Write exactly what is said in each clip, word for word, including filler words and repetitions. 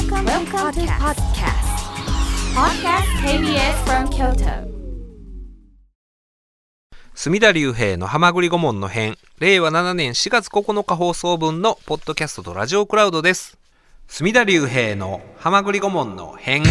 Welcome, Welcome to podcast. Podcast ケービーエス from Kyoto. 隅田隆平のはまぐり顧問の編、れいわななねんしがつここのか放送分のポッドキャストとラジオクラウドです。隅田隆平のはまぐり顧問の編。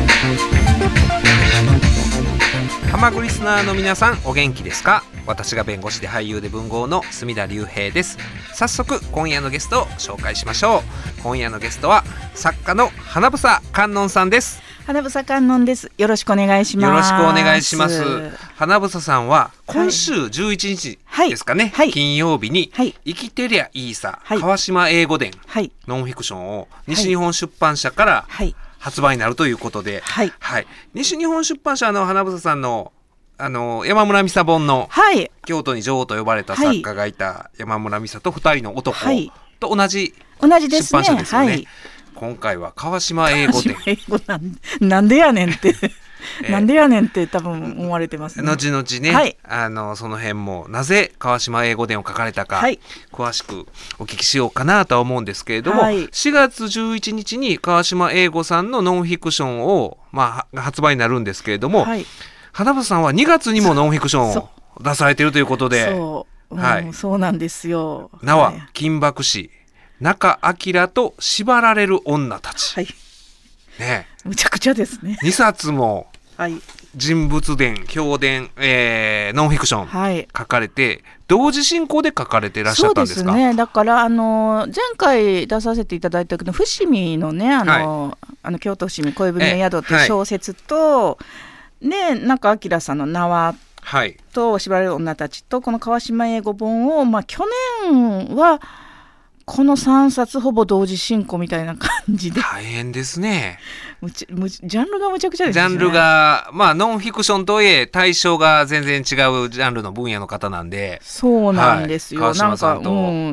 はまぐりリスナーの皆さん、お元気ですか？私が弁護士で俳優で文豪の隅田隆平です。早速今夜のゲストを紹介しましょう。今夜のゲストは作家の花房観音さんです。 花房観音です。よろしくお願いします。 よろしくお願いします。花房さんは今週じゅういちにちですかね、はいはい、金曜日に、はい、生きてりゃいいさ、はい、川島英語伝、はい、ノンフィクションを西日本出版社から発売になるということで、はいはい、西日本出版社の花房さんのあの山村美沙本の、はい、京都に女王と呼ばれた作家がいた山村美沙とふたりの男と同じ出版社ですよね。同じですね、はい。今回は川島英語伝。 英語なん、なんでやねんってなんでやねんって多分思われてますね。 後々ね、はい、あのその辺もなぜ川島英語伝を書かれたか、はい、詳しくお聞きしようかなとは思うんですけれども、はい、しがつじゅういちにちに川島英語さんのノンフィクションを、まあ、発売になるんですけれども、はい、花房さんはにがつにもノンフィクションを出されているということで、 そう、はい、そうなんですよ。 名は金箔師中明と縛られる女たち、はいね、むちゃくちゃですね。 にさつも人物伝、評伝、えー、ノンフィクション、はい、書かれて同時進行で書かれていらっしゃったんですか？ そうですね。だからあの前回出させていただいた伏見のね、あの、はい、あの京都伏見恋文の宿という小説と、はい、で中明さんの縄と縛られる女たちとこの川島英語本を、まあ、去年はこのさんさつほぼ同時進行みたいな感じで大変ですね。 むちむジャンルがむちゃくちゃですね。 ジャンルがまあノンフィクションとはいえ対象が全然違うジャンルの分野の方なんで。 そうなんですよ、はい、なんか、うん、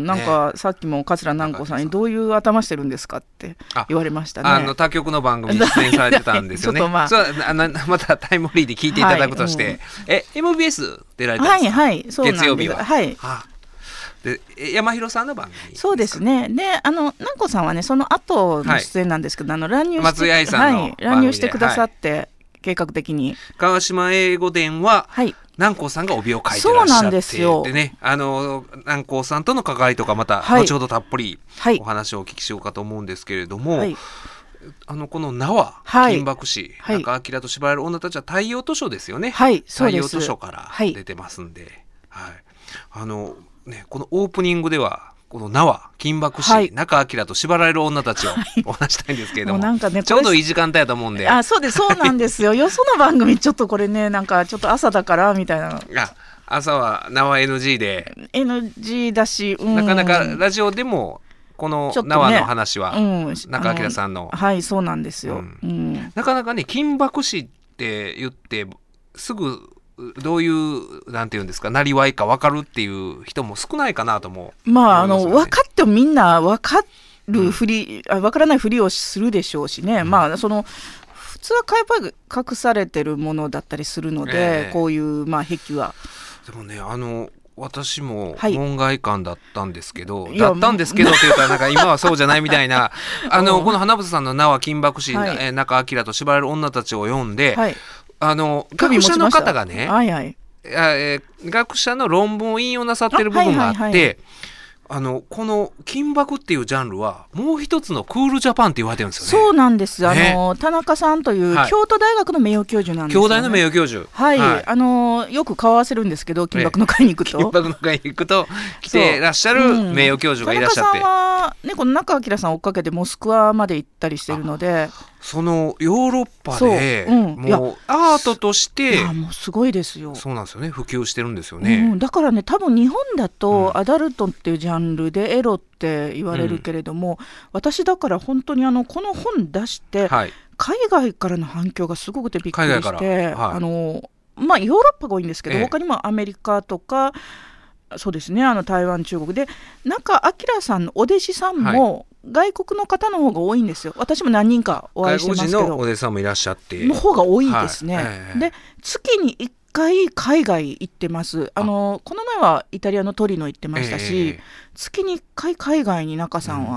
なんか、ね、さっきも桂南子さんにどういう頭してるんですかって言われましたね。 あの他局の番組に出演されてたんですよね。ちょっと、まあ、そうあのまたタイムフリーで聞いていただくとして、はい、うん、え エムビーエス 出られたんですか？ はいはい、そうなんです。 月曜日は、 はい、はあで山広さんの番組。 そうですね。であの南子さんはねその後の出演なんですけど、はい、あの乱入して松井愛さんの、はい、 乱入してくださって、はい、計画的に川島英語伝は、はい、南光さんが帯を書いてらっしゃって、そうなんですよ。でね、あの南光さんとの関わりとかまた、はい、後ほどたっぷりお話をお聞きしようかと思うんですけれども、はい、あのこの名は、はい、金箔師、はい、中明と縛られる女たちは太陽図書ですよね。はい、そうです。太陽図書から出てますんで、はい、はい、あのね、このオープニングではこの名は金箔師、はい、中明と縛られる女たちをお話したいんですけれども、はい、もうなんかね、ちょうどいい時間帯だと思うんで。 あ、そうです、そうなんですよ。よその番組ちょっとこれね、なんかちょっと朝だからみたいな。 あ、朝は名は エヌジー でエヌジー だし、うん、 なかなかラジオでもこの縄の話は、ね、うん、中明さんの、 はい、そうなんですよ、うんうん、 なかなかね金箔師って言ってすぐどういうなんていうんですか、なりわいか分かるっていう人も少ないかなとも、 ね、まああの分かってもみんな分かるふり、うん、分からないふりをするでしょうしね、うん、まあその普通はやっぱり隠されてるものだったりするので、えー、こういうまあ癖は。 でもね、あの私も門外漢だったんですけど、はい、だったんですけどって言ったらなんか今はそうじゃないみたいなあのこの花房さんの名は金箔師、はい、中明と縛られる女たちを読んで、はい、あの学者の方がね、はいはい、えー、学者の論文を引用なさってる部分があって、あ、はいはいはい、あのこの金箔っていうジャンルはもう一つのクールジャパンって言われてるんですよね。 そうなんです、ね、あの田中さんという京都大学の名誉教授なんですよね。 京大の名誉教授、 はい、はい、あのよく顔合わせるんですけど、金箔の会に行くと、 金箔の会に行くと来てらっしゃる名誉教授がいらっしゃって、うん、田中さんは、 ね、この中明さんを追っかけてモスクワまで行ったりしてるので、 そのヨーロッパで、うん、もうアートとしていやもうすごいですよ。 そうなんですよね、普及してるんですよね、 うん、だからね多分日本だとアダルトっていうジャンルでエロって言われるけれども、うん、私だから本当にあのこの本出して、はい、海外からの反響がすごくてびっくりして、はい、あのまあ、ヨーロッパが多いんですけど、ええ、他にもアメリカとかそうですね、あの台湾中国で中明さんのお弟子さんも外国の方の方が多いんですよ。私も何人かお会いしてますけど、 外国人のお弟子さんもいらっしゃっての方が多いですね、はい、ええ、で月にいっかい海外行ってます。あのこの前はイタリアのトリノ行ってましたし、ええ、月にいっかい海外に中さんは行っ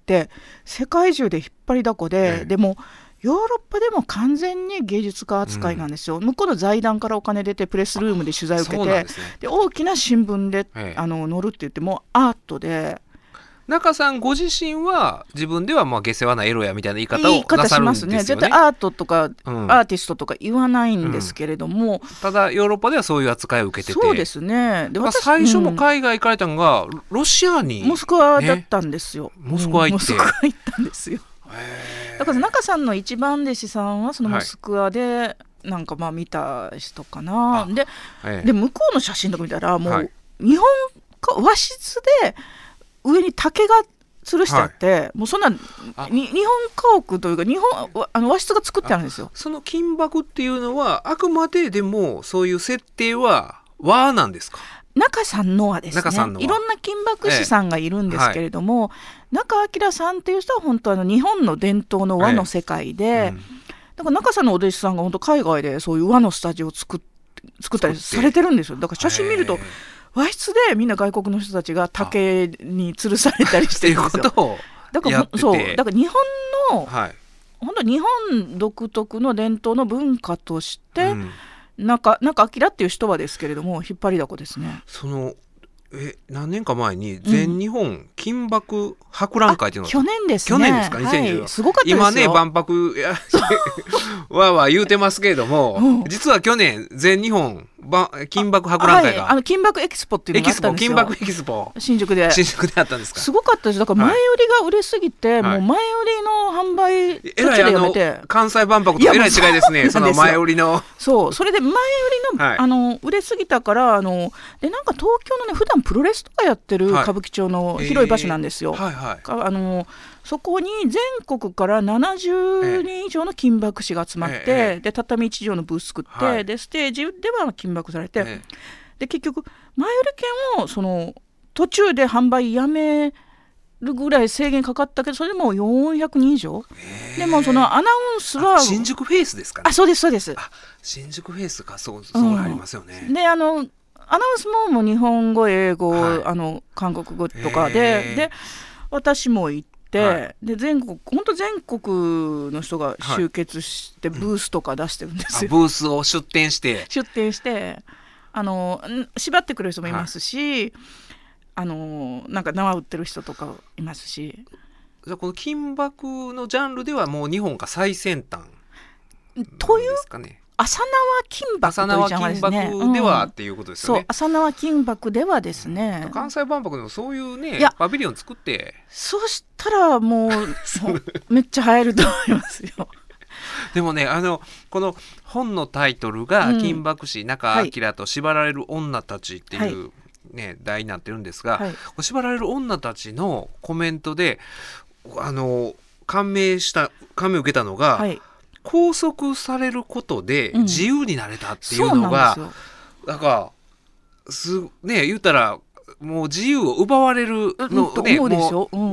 って世界中で引っ張りだこで、ええ、でもヨーロッパでも完全に芸術家扱いなんですよ、うん、向こうの財団からお金出てプレスルームで取材を受けて、で、ね、で大きな新聞で、ええ、あの載るって言ってもアートで、 中さんご自身は自分ではまあ下世話なエロやみたいな言い方をなさるんですよね。言い方しますね。絶対アートとか、うん、アーティストとか言わないんですけれども、 うん、ただヨーロッパではそういう扱いを受けてて、 そうですね。で私最初も海外行かれたのがロシアに、 ね、モスクワだったんですよ、 ね、モスクワ行って、 うん、モスクワ行ったんですよ。だから中さんの一番弟子さんはそのモスクワでなんかまあ見た人かな、はい、で、ええ、で向こうの写真とか見たらもう日本か和室で上に竹が吊るしてあって、はい、もうそんなに日本家屋というか日本あの和室が作ってあるんですよ。 その金箔っていうのはあくまででもそういう設定は和なんですか？ 中さんのはですね、いろんな金箔師さんがいるんですけれども、ええ、はい、中明さんっていう人は本当あの日本の伝統の和の世界で、ええ、うん、だから中さんのお弟子さんが本当海外でそういう和のスタジオを作っ、作ったりされてるんですよ。だから写真見ると、ええ、和室でみんな外国の人たちが竹に吊るされたりしてるんですよ。だからそうだから日本の、はい、本当日本独特の伝統の文化として、うん、中中明っていう人はですけれども引っ張りだこですね。 そのえ何年か前に全日本金箔博覧会っていうのが、 去年ですね。 去年ですか、にせんじゅう、はい、 すごかったですよ。 今ね万博わわ言うてますけれども、うん、実は去年全日本金箔博覧会が、 はい、あの金箔エキスポっていうのがあったんですよ。 金箔エキスポ新宿で新宿であったんですか。 すごかったです。だから前売りが売れすぎて、はい、もう前売りの販売途中でやめて、 関西万博とえらい違いですね。その前売りのそうそれで前売りの、はい、あの売れすぎたからあのでなんか東京のね普段プロレスとかやってる歌舞伎町の広い場所なんですよ。はいはいはい、あのそこに全国からななじゅうにん以上の金箔師が集まって、ええ、で畳一畳のブース作って、はい、でステージでは金箔されて、ええ、で結局前売り券をその途中で販売やめるぐらい制限かかったけどそれでもよんひゃくにん以上、えー、でもそのアナウンスは新宿フェイスですかね。 あそうですそうです。 あ新宿フェイスかそうそうありますよね、 うん、であのアナウンスももう日本語英語、はい、あの韓国語とかで、えー、で私も行って、はい、で全国本当全国の人が集結してブースとか出してるんですよ、 うん、ブースを出店して出店してあの縛ってくれる人もいますし、はい、あのなんか縄売ってる人とかいますし。 じゃあこの金箔のジャンルではもう日本が最先端というですかね。浅縄金箔というジャンルですね。 浅縄金箔ではっていうことですよね、 うん、そう浅縄金箔ではですね、 うん、関西万博でもそういうねパビリオン作ってそうしたらもうめっちゃ流行ると思いますよ。 でもねあのこの本のタイトルが金箔師、うん、中明と縛られる女たちっていう、はいね、題になってるんですが、はい、縛られる女たちのコメントであの感銘した感銘を受けたのが、はい、拘束されることで自由になれたっていうのが、うん、だからすね言ったらもう自由を奪われるの、 うん、ね、もう、うん、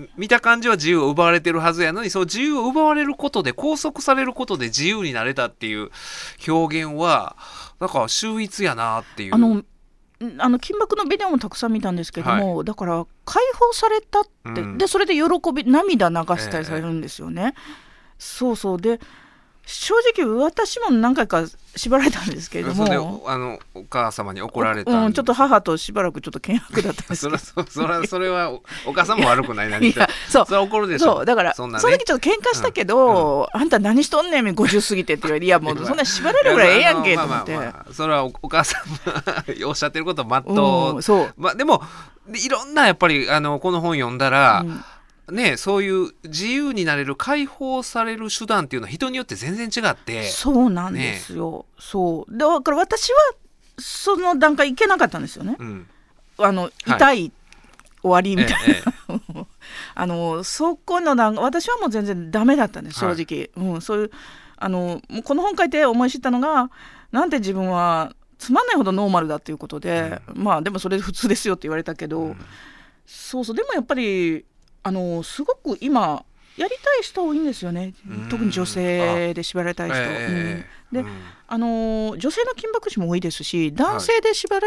見た感じは自由を奪われてるはずやのにそう自由を奪われることで拘束されることで自由になれたっていう表現はだから秀逸やなっていう。 あのあの金箔のビデオもたくさん見たんですけども、はい、だから解放されたって、うん、でそれで喜び涙流したりされるんですよね、えー、そうそうで正直私も何回か縛られたんですけれども、 それであのお母様に怒られたん、 うん、ちょっと母としばらくちょっと険悪だったんですけどそれ そ, そ, れそれは お, お母さんも悪くない何かそうそれは怒るでしょ。 そうだから そ,、ね、その時ちょっと喧嘩したけど、うん、あんた何しとんねんごじゅう過ぎてって言われていやもうそんな縛られるぐらいええやんけと思って、まあまあまあ、 それは お, お母さんおっしゃってることまっとう、うん、そう、まあ、でもいろんなやっぱりあのこの本読んだら、うんね、そういう自由になれる解放される手段っていうのは人によって全然違って。 そうなんですよ、ね、そうだから私はその段階いけなかったんですよね、うん、あの痛い、はい、終わりみたいな、ええ、あのそこの段私はもう全然ダメだったんです正直、はい、うん、そういうあのこの本書いて思い知ったのがなんて自分はつまんないほどノーマルだっていうことで、うん、まあでもそれ普通ですよって言われたけど、うん、そうそうでもやっぱりあのすごく今やりたい人多いんですよね、特に女性で縛られたい人、えーうん、で、うん、あの女性の金箔師も多いですし男性で縛られ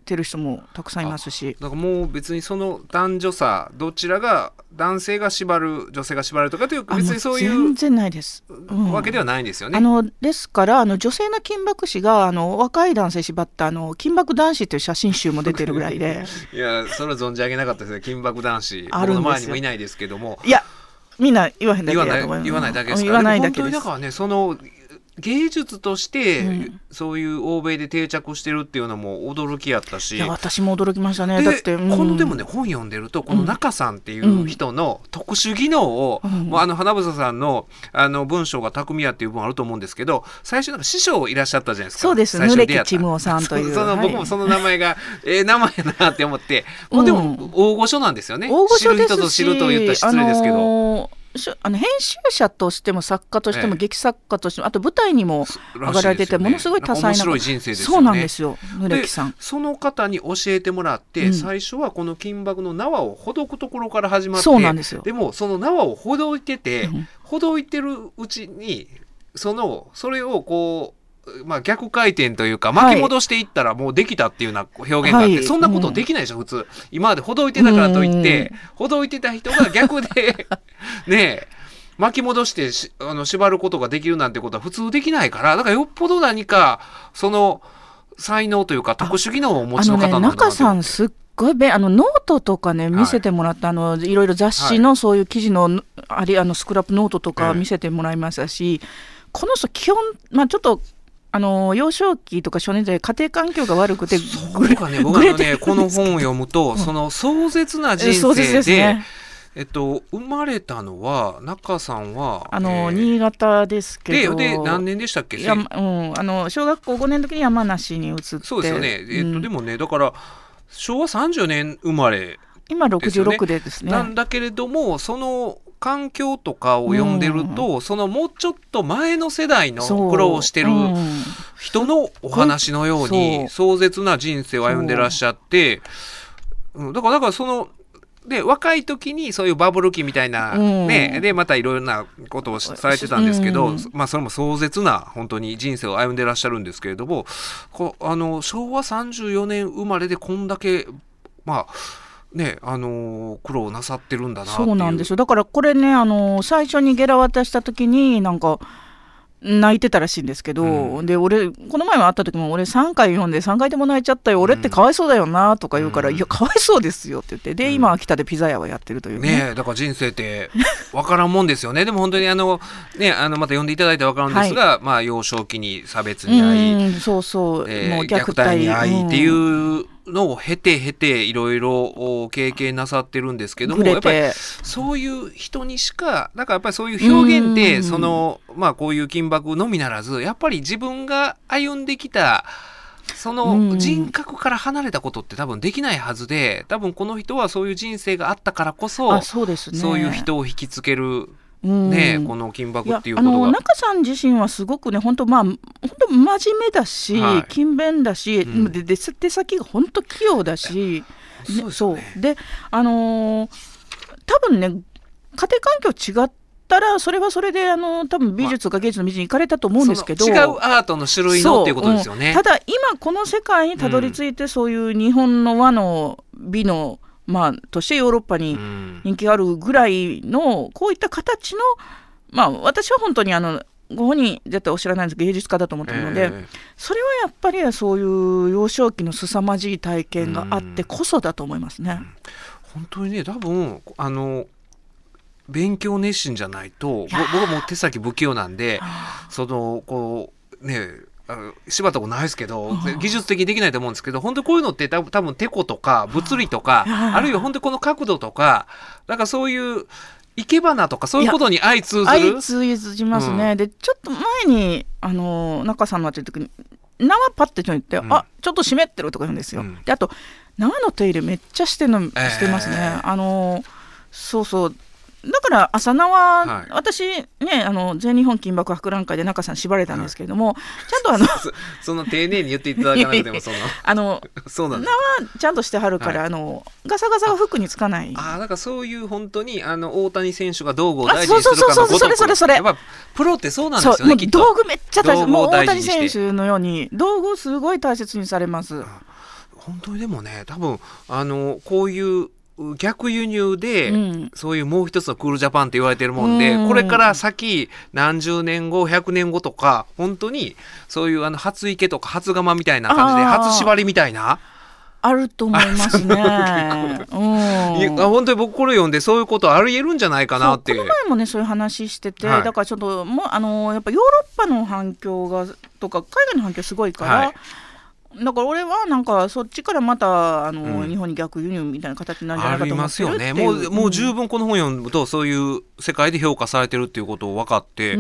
てる人もたくさんいますし、 だからもう別にその男女差どちらが男性が縛る女性が縛るとかという別にそういう全然ないです、 うん、わけではないんですよね。 あのですからあの女性の金箔師があの若い男性縛ったあの金箔男子という写真集も出てるぐらいでいやそれは存じ上げなかったですね。金箔男子僕の周りにもいないですけども、 いやみんな言わへんだけだと思います。 言わないだけですから。 言わないだけです。 本当にだからねその芸術として、うん、そういう欧米で定着してるっていうのも驚きやったし、 いや私も驚きましたね。だって、 うん、このでもね本読んでるとこの中さんっていう人の特殊技能を、うん、もうあの花房さんのあの文章が巧みやっていう部分あると思うんですけど、最初なんか師匠いらっしゃったじゃないですか。 そうです。ぬれきちむおさんという。 その僕もその名前がええ名前やなって思って、もうでも大御所なんですよね。 大御所ですし、 知る人ぞ知ると言ったら失礼ですけど。あのーあの編集者としても作家としても、ええ、劇作家としてもあと舞台にも上がられてて、ね、ものすごい多彩な面白い人生ですよね。 そうなんですよ。ぬれきさんその方に教えてもらって、うん、最初はこの金箔の縄をほどくところから始まって、 そうなんですよ。 でもその縄をほどいてて、うん、ほどいてるうちにそのそれをこうまあ、逆回転というか巻き戻していったらもうできたっていうような表現があって、はい、そんなことできないでしょ、うん、普通今までほどいてたからといってほどいてた人が逆でねえ巻き戻してしあの縛ることができるなんてことは普通できないから、だからよっぽど何かその才能というか特殊技能をお持ちの方なんだなと思って。 あのね、中さんすっごいべあのノートとかね見せてもらった、はい、あのいろいろ雑誌のそういう記事の、はい、ありあのスクラップノートとか見せてもらいましたし、えー、この人基本、まあ、ちょっとあの幼少期とか少年時代家庭環境が悪くてそうかね、僕はねこの本を読むと、うん、その壮絶な人生で、ねえっと、生まれたのは中さんはあの、えー、新潟ですけど、 でで何年でしたっけ。 いや、うん、あの小学校ごねんの時に山梨に移って。 そうですよね、えっと、でもねだからしょうわさんじゅうねん生まれですよね。 今ろくじゅうろくでですね。 なんだけれどもその環境とかを読んでると、うん、そのもうちょっと前の世代の苦労をしてる人のお話のように壮絶な人生を歩んでらっしゃって、うん、だからだからそので若い時にそういうバブル期みたいな、ねうん、でまたいろいろなことをされてたんですけど、うん、まあそれも壮絶な本当に人生を歩んでらっしゃるんですけれども、こあのしょうわさんじゅうよねん生まれでこんだけまあねあのー、苦労なさってるんだなっていう。 そうなんですよ。だからこれね、あのー、最初にゲラ渡した時になんか泣いてたらしいんですけど、うん、で俺この前も会った時も俺さんかい読んでさんかいでも泣いちゃったよ、俺ってかわいそうだよなとか言うから、うん、いやかわいそうですよって言って、で、うん、今秋田でピザ屋をやってるという ね, ねだから人生って分からんもんですよねでも本当にあの、ね、あのまた読んでいただいて分かるんですが、はい、まあ、幼少期に差別に遭い、 そうそう、 えー、もう虐待に遭いっていうのを経て経ていろいろ経験なさってるんですけども、やっぱりそういう人にしかだからやっぱりそういう表現でそのまあこういう金箔のみならずやっぱり自分が歩んできたその人格から離れたことって多分できないはずで、多分この人はそういう人生があったからこそ、 そうですね、 そういう人を引きつけるね、この金箔っていうことが、 あの中さん自身はすごくね本当まあ本当真面目だし、はい、勤勉だし、うん、でで手先が本当器用だし、 そうですね、 そうであのー、多分ね家庭環境違ったらそれはそれであの多分美術か芸術の道に行かれたと思うんですけど、 まあ、違うアートの種類のっていうことですよね、 うん、ただ今この世界にたどり着いて、うん、そういう日本の和の美のまあ、としてヨーロッパに人気があるぐらいのこういった形の、まあ、私は本当にあのご本人絶対お知らないんですけど芸術家だと思ってるので、えー、それはやっぱりそういう幼少期の凄まじい体験があってこそだと思いますね、うん、 本当にね多分あの勉強熱心じゃないと、僕はもう手先不器用なんでそのこうね縛ったことないですけど技術的にできないと思うんですけど、本当にこういうのって多分、多分テコとか物理とかあるいは本当にこの角度とかなんかそういう生け花とかそういうことに相通ずる相通じますね、うん、でちょっと前にあの中さんのっていう時に縄パッて言って、うん、あちょっと湿ってるとか言うんですよ、うん、であと縄の手入れめっちゃしての、えー、してますね、あのそうそうだから朝縄、はい、私ねあの全日本金箔博覧会で中さん縛られたんですけれども、はい、ちゃんとあのそ, その丁寧に言っていただかなくてもそのあのそうなん縄ちゃんとしてはるから、はい、あのガサガサが服につかない。 ああなんかそういう本当にあの大谷選手が道具を大事にするかのごとく、 それそれそれやっぱプロってそうなんですよね。きっと道具めっちゃ大切、もう大谷選手のように道具すごい大切にされます。 本当にでもね多分あのこういう逆輸入で、うん、そういうもう一つのクールジャパンって言われてるもんで、うん、これから先何十年後ひゃくねんごとか本当にそういうあの初池とか初釜みたいな感じで初縛りみたいなあると思いますね。うん、 いや本当に僕これ読んでそういうことありえるんじゃないかなって。 この前もねそういう話してて、はい、だからちょっともうあのやっぱヨーロッパの反響がとか海外の反響すごいから、はい、だから俺はなんかそっちからまたあの、うん、日本に逆輸入みたいな形になるんじゃないかと思ってるっていう。 ありますよね。もう、もう十分この本読むとそういう世界で評価されてるっていうことを分かって、うん、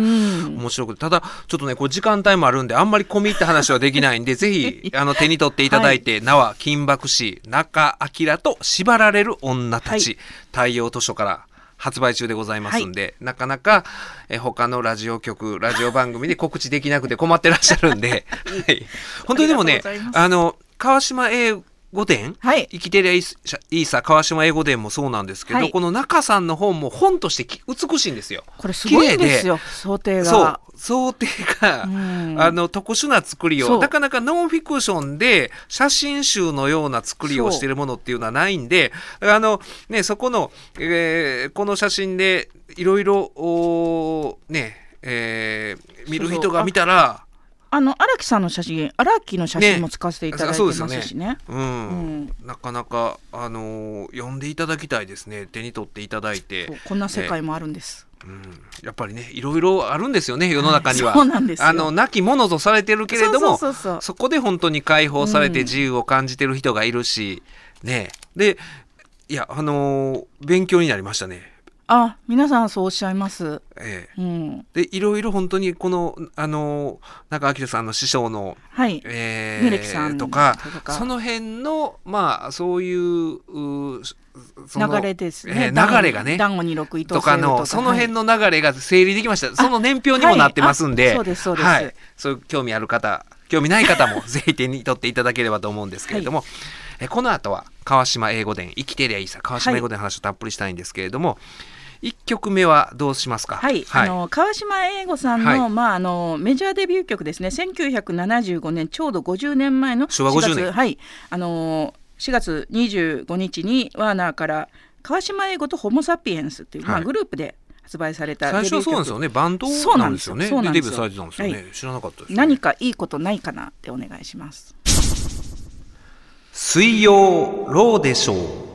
面白くて、ただちょっとねこれ時間帯もあるんであんまり込み入った話はできないんでぜひあの手に取っていただいて、はい、名は金箔師中明と縛られる女たち、はい、太陽図書から発売中でございますんで、はい、なかなかえ他のラジオ局ラジオ番組で告知できなくて困ってらっしゃるんで、はい、本当にでもねあの川島英語伝、はい、生きてりゃいいさ川島英語伝もそうなんですけど、はい、この中さんの本も本として美しいんですよ。 これすごいんですよ想定が。 そう想定が、うん、あの特殊な作りをなかなかノンフィクションで写真集のような作りをしているものっていうのはないんで、あの、ね、そこの、えー、この写真でいろいろね、えー、見る人が見たらあの荒木さんの写真荒木の写真も使わせていただいてますしね、 ねうんうん、なかなか、あのー、読んでいただきたいですね。手に取っていただいてこんな世界もあるんです、 うん、やっぱりねいろいろあるんですよね世の中には、 はい、そうなんですよ。 あの亡き者とされてるけれども そうそうそうそうそこで本当に解放されて自由を感じてる人がいるし、うん、ねでいやあのー、勉強になりましたね。 あ皆さんそうおっしゃいます、 ええうん、でいろいろ本当にこの、あの中明さんの師匠の、 はいえー、さんとかその辺のまあそういうその流れですね、 えー、流れがね団子にろく糸とかのその辺の流れが整理できました、はい、その年表にもなってますんで、 はい、そうですそうです、 はい、そういう興味ある方興味ない方もぜひ手に取っていただければと思うんですけれども、はい、えこの後は川島英語伝生きてりゃいいさ川島英語伝の話をたっぷりしたいんですけれども、はいいっきょくめはどうしますか。 はい、はい、あの川島英語さんの、はいまあ、あのメジャーデビュー曲ですね。せんきゅうひゃくななじゅうごねんちょうどごじゅうねんまえのしがつ昭和ごじゅうねん、 はい、あのしがつにじゅうごにちにワーナーから川島英語とホモサピエンスっていう、はいまあ、グループで発売されたデビュー曲。 最初はそうなんですよね。バンドなんですよね。でデビューされてたんですよね、はい、知らなかったです、ね、 何かいいことないかなってお願いします。 水曜ローでしょう。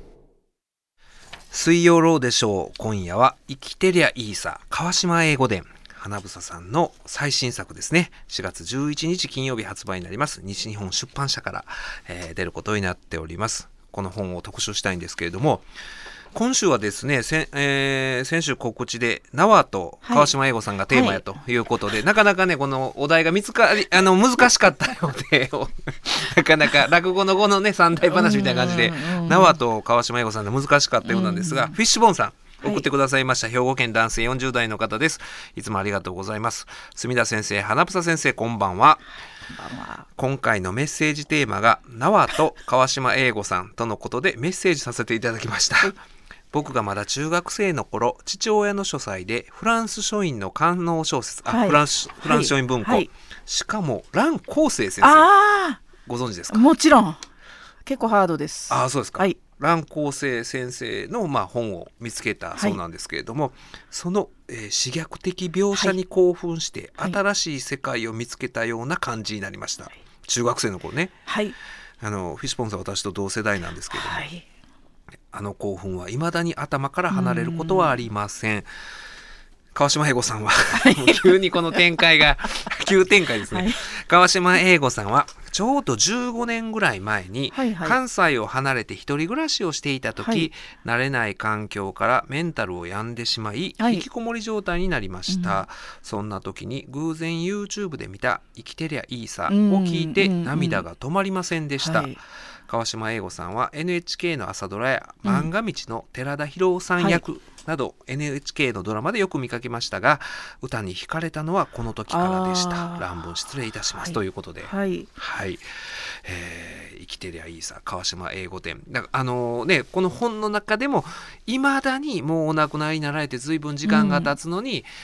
水曜ローでしょう。今夜は生きてりゃいいさ川島英語伝花房さんの最新作ですね。しがつじゅういちにち金曜日発売になります。西日本出版社から、えー、出ることになっております。この本を特集したいんですけれども、今週はですね、せ、えー、先週告知で縄と川島英語さんがテーマやということで、はいはい、なかなかねこのお題が見つかりあの難しかったようでなかなか落語の語のね三大話みたいな感じで縄と川島英語さんで難しかったようなんですが、フィッシュボーンさん送ってくださいました、はい、兵庫県男性よんじゅうだいの方です。いつもありがとうございます。墨田先生花房先生こんばんは。今回のメッセージテーマが縄と川島英語さんとのことでメッセージさせていただきました、はい。僕がまだ中学生の頃父親の書斎でフランス書院の官能小説、あ、はい、フランス、フランス書院文庫、はい、しかも蘭光生先生あご存知ですか。 もちろん結構ハードです。 あそうですか、 はい、 蘭光生先生の、まあ、本を見つけたそうなんですけれども、はい、その、えー、詩虐的描写に興奮して、はい、新しい世界を見つけたような感じになりました、はい、中学生の頃ね、 はい、 あのフィッシュポンさん私と同世代なんですけれども、 はい、 あの興奮は未だに頭から離れることはありません。川島英語さんは急にこの展開が急展開ですね、はい、川島英語さんはちょうどじゅうごねんぐらい前に関西を離れて一人暮らしをしていた時、はい、慣れない環境からメンタルを病んでしまい、はい、引きこもり状態になりました、うん、そんな時に偶然 YouTube で見た生きてりゃいいさを聞いて涙が止まりませんでした、はい。川島英語さんは エヌエイチケー の朝ドラや漫画道の寺田博さん役など エヌエイチケー のドラマでよく見かけましたが、歌に惹かれたのはこの時からでした。乱文失礼いたします、はい、ということで、 はいはいえー、生きてりゃいいさ川島英語伝だあのーね、この本の中でもいまだにもうお亡くなりになられて随分時間が経つのに、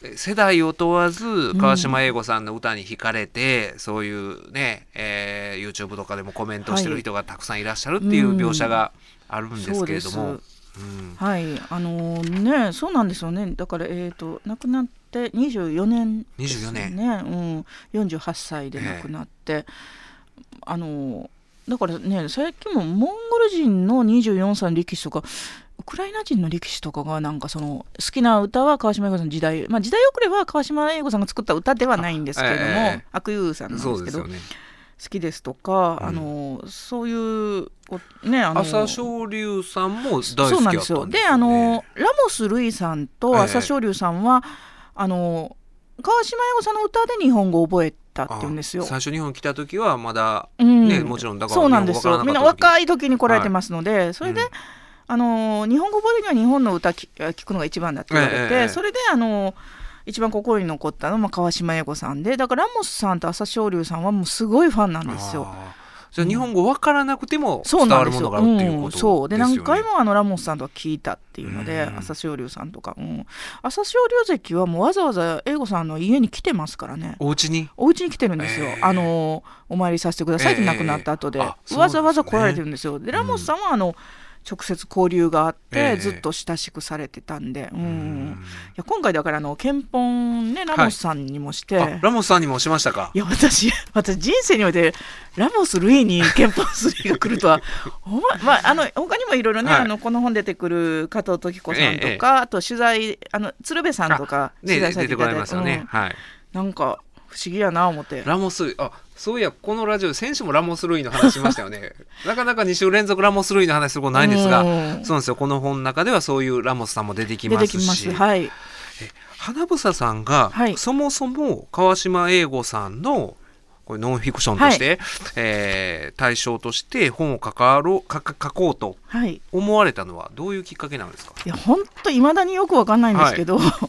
世代を問わず川島英吾さんの歌に惹かれて、うん、そういうね、えー、YouTube とかでもコメントしてる人がたくさんいらっしゃるっていう描写があるんですけれども、うんうん、はいあのー、ねそうなんですよね。だからえっ、ー、と亡くなってにじゅうよねんですね。にじゅうよねん、うん、よんじゅうはっさいで亡くなって、えー、あのー、だからね最近もモンゴル人のにじゅうよんさいの力士とかウクライナ人の力士とかがなんかその好きな歌は川島英吾さんの時代、まあ、時代遅れは川島英吾さんが作った歌ではないんですけれども、えー、悪友さんなんですけど、ね、好きですとか、うん、あのそういうねあの朝青龍さんも大好きだったんですよね。 そうなんですよ。であのラモス・ルイさんと朝青龍さんは、えー、あの川島英吾さんの歌で日本語を覚えたっていうんですよ。 最初日本来た時はまだ、ねうん、もちろんだからそうなんですよ。みんな若い時に来られてますので、はい、それで、うんあの日本語覚えるには日本の歌聞くのが一番だって言われて、えー、それであの一番心に残ったのは川島英吾さんで、だからラモスさんと朝青龍さんはもうすごいファンなんですよ。 じゃあ日本語分からなくても伝わるものがあるっていうことですよね。 そうで何回もあのラモスさんとは聞いたっていうので、朝青龍さんとか、うん、朝青龍関はもうわざわざ英吾さんの家に来てますからね。 お家にお家に来てるんですよ、えー、あのお参りさせてくださいって亡くなった後で、えー、わざわざ来られてるんですよ。でラモスさんはあの、うん直接交流があって、えー、ずっと親しくされてたんで、うんうん、いや今回だからあの憲本ねラモスさんにもして、 はい、ラモスさんにもしましたか。 いや私私人生においてラモス・ルイに憲本スリーが来るとはほんま、まあ、あの他にもいろいろね、はい、あのこの本出てくる加藤時子さんとか、えー、あと取材あの鶴瓶さんとか取材させていただいて、ね、出てこられますよね、うんはい、なんか不思議やな思って。 ラモスあそういやこのラジオ先週もラモス・ルイの話しましたよねなかなかに週連続ラモス・ルイの話することないんですが、そうなんですよ。この本の中ではそういうラモスさんも出てきますし、出てきます、はい、え花房さんが、はい、そもそも川島英吾さんのこれノンフィクションとして、はいえー、対象として本を書かろ書書こうと思われたのはどういうきっかけなんですか。 いや本当いまだによく分かんないんですけど、はい、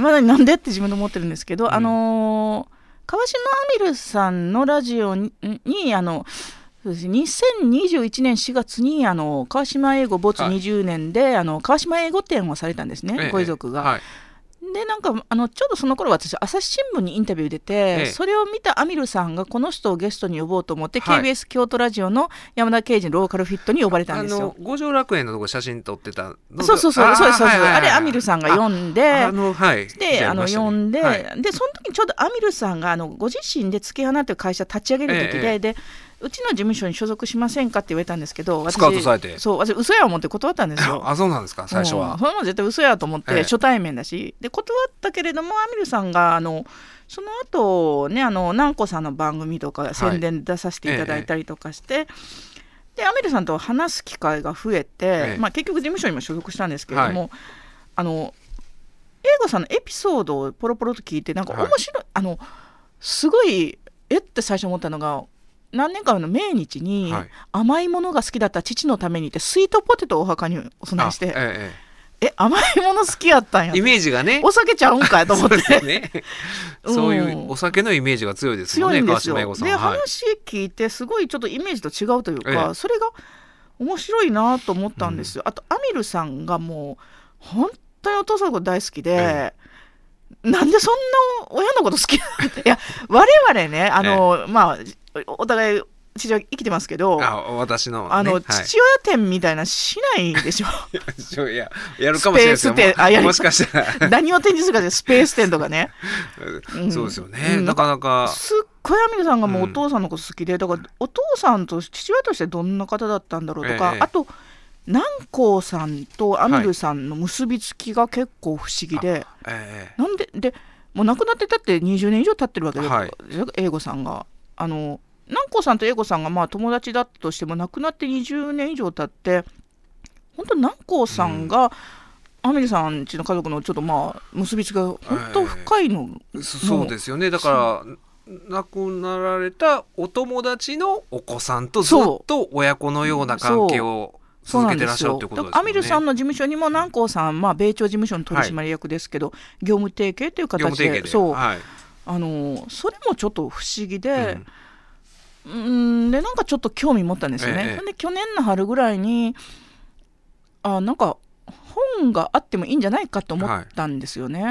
まだになんでって自分で思ってるんですけど、うん、あのー川島アミルさんのラジオ に, にあのにせんにじゅういちねんしがつにあの川島英語没にじゅうねんで、はい、あの川島英語展をされたんですね、ええ、ご遺族が、はいでなんかあのちょうどその頃私朝日新聞にインタビュー出て、ええ、それを見たアミルさんがこの人をゲストに呼ぼうと思って、はい、ケービーエス 京都ラジオの山田圭司ローカルフィットに呼ばれたんですよ。 あの五条楽園のとこ写真撮ってたそうそうそうそうですそうです、はいはいはい、あれアミルさんが読んであの、はい、であの読んで、はい、でその時にちょうどアミルさんがあのご自身で月花という会社立ち上げる時で、ええ、でうちの事務所に所属しませんかって言われたんですけど、私スカウトされてそう私嘘や思って断ったんですよ。 あそうなんですか。最初は、 うん、それも絶対嘘やと思って、ええ、初対面だしで断ったけれどもアミルさんがあのその後ねあの南光さんの番組とか宣伝で出させていただいたりとかして、はいええ、でアミルさんと話す機会が増えて、ええまあ、結局事務所にも所属したんですけれども、はい、あの英吾さんのエピソードをポロポロと聞いてなんか面白い、はい、あのすごいえって最初思ったのが何年かの命日に甘いものが好きだった父のためにってスイートポテトをお墓にお供えして、ええ、え甘いもの好きやったんやイメージがねお酒ちゃうんかと思ってそうですね、うん、そういうお酒のイメージが強いですよね。 強いんですよ。川島英吾さんで、はい、話聞いてすごいちょっとイメージと違うというか、ええ、それが面白いなと思ったんですよ、うん、あとアミルさんがもう本当にお父さんのこと大好きで、ええ、なんでそんな親のこと好きなんていや我々ねあの、ええ、まあお互い父親生きてますけどあ私の、ね、 あの、はい、父親展みたいなしないでしょいややるかもしれないですよ。スペース展あやりもしかしたら何を展示するかでスペース展とかね、 うん、そうですよね、うん、なかなかすっごいアミルさんがもうお父さんのこと好きで、うん、だからお父さんと父親としてどんな方だったんだろうとか、ええ、あと南光さんとアミルさんの結びつきが結構不思議で、はいええ、なんででもう亡くなってたってにじゅうねん以上経ってるわけで、はい、英吾さんがあの南光さんと英吾さんがまあ友達だったとしても亡くなってにじゅうねん以上経って本当南光さんが、うん、アミルさんちの家族のちょっとまあ結びつきが本当深いの、 えー、そうですよね。だから亡くなられたお友達のお子さんとずっと親子のような関係を続けてらっしゃるということですよね。 アミルさんの事務所にも南光さん、まあ、米朝事務所の取締役ですけど、はい、業務提携という形で、でそう、はい、あのそれもちょっと不思議で、うん、うんでなんかちょっと興味持ったんですよね、ええ、で去年の春ぐらいにあなんか本があってもいいんじゃないかと思ったんですよね、はい、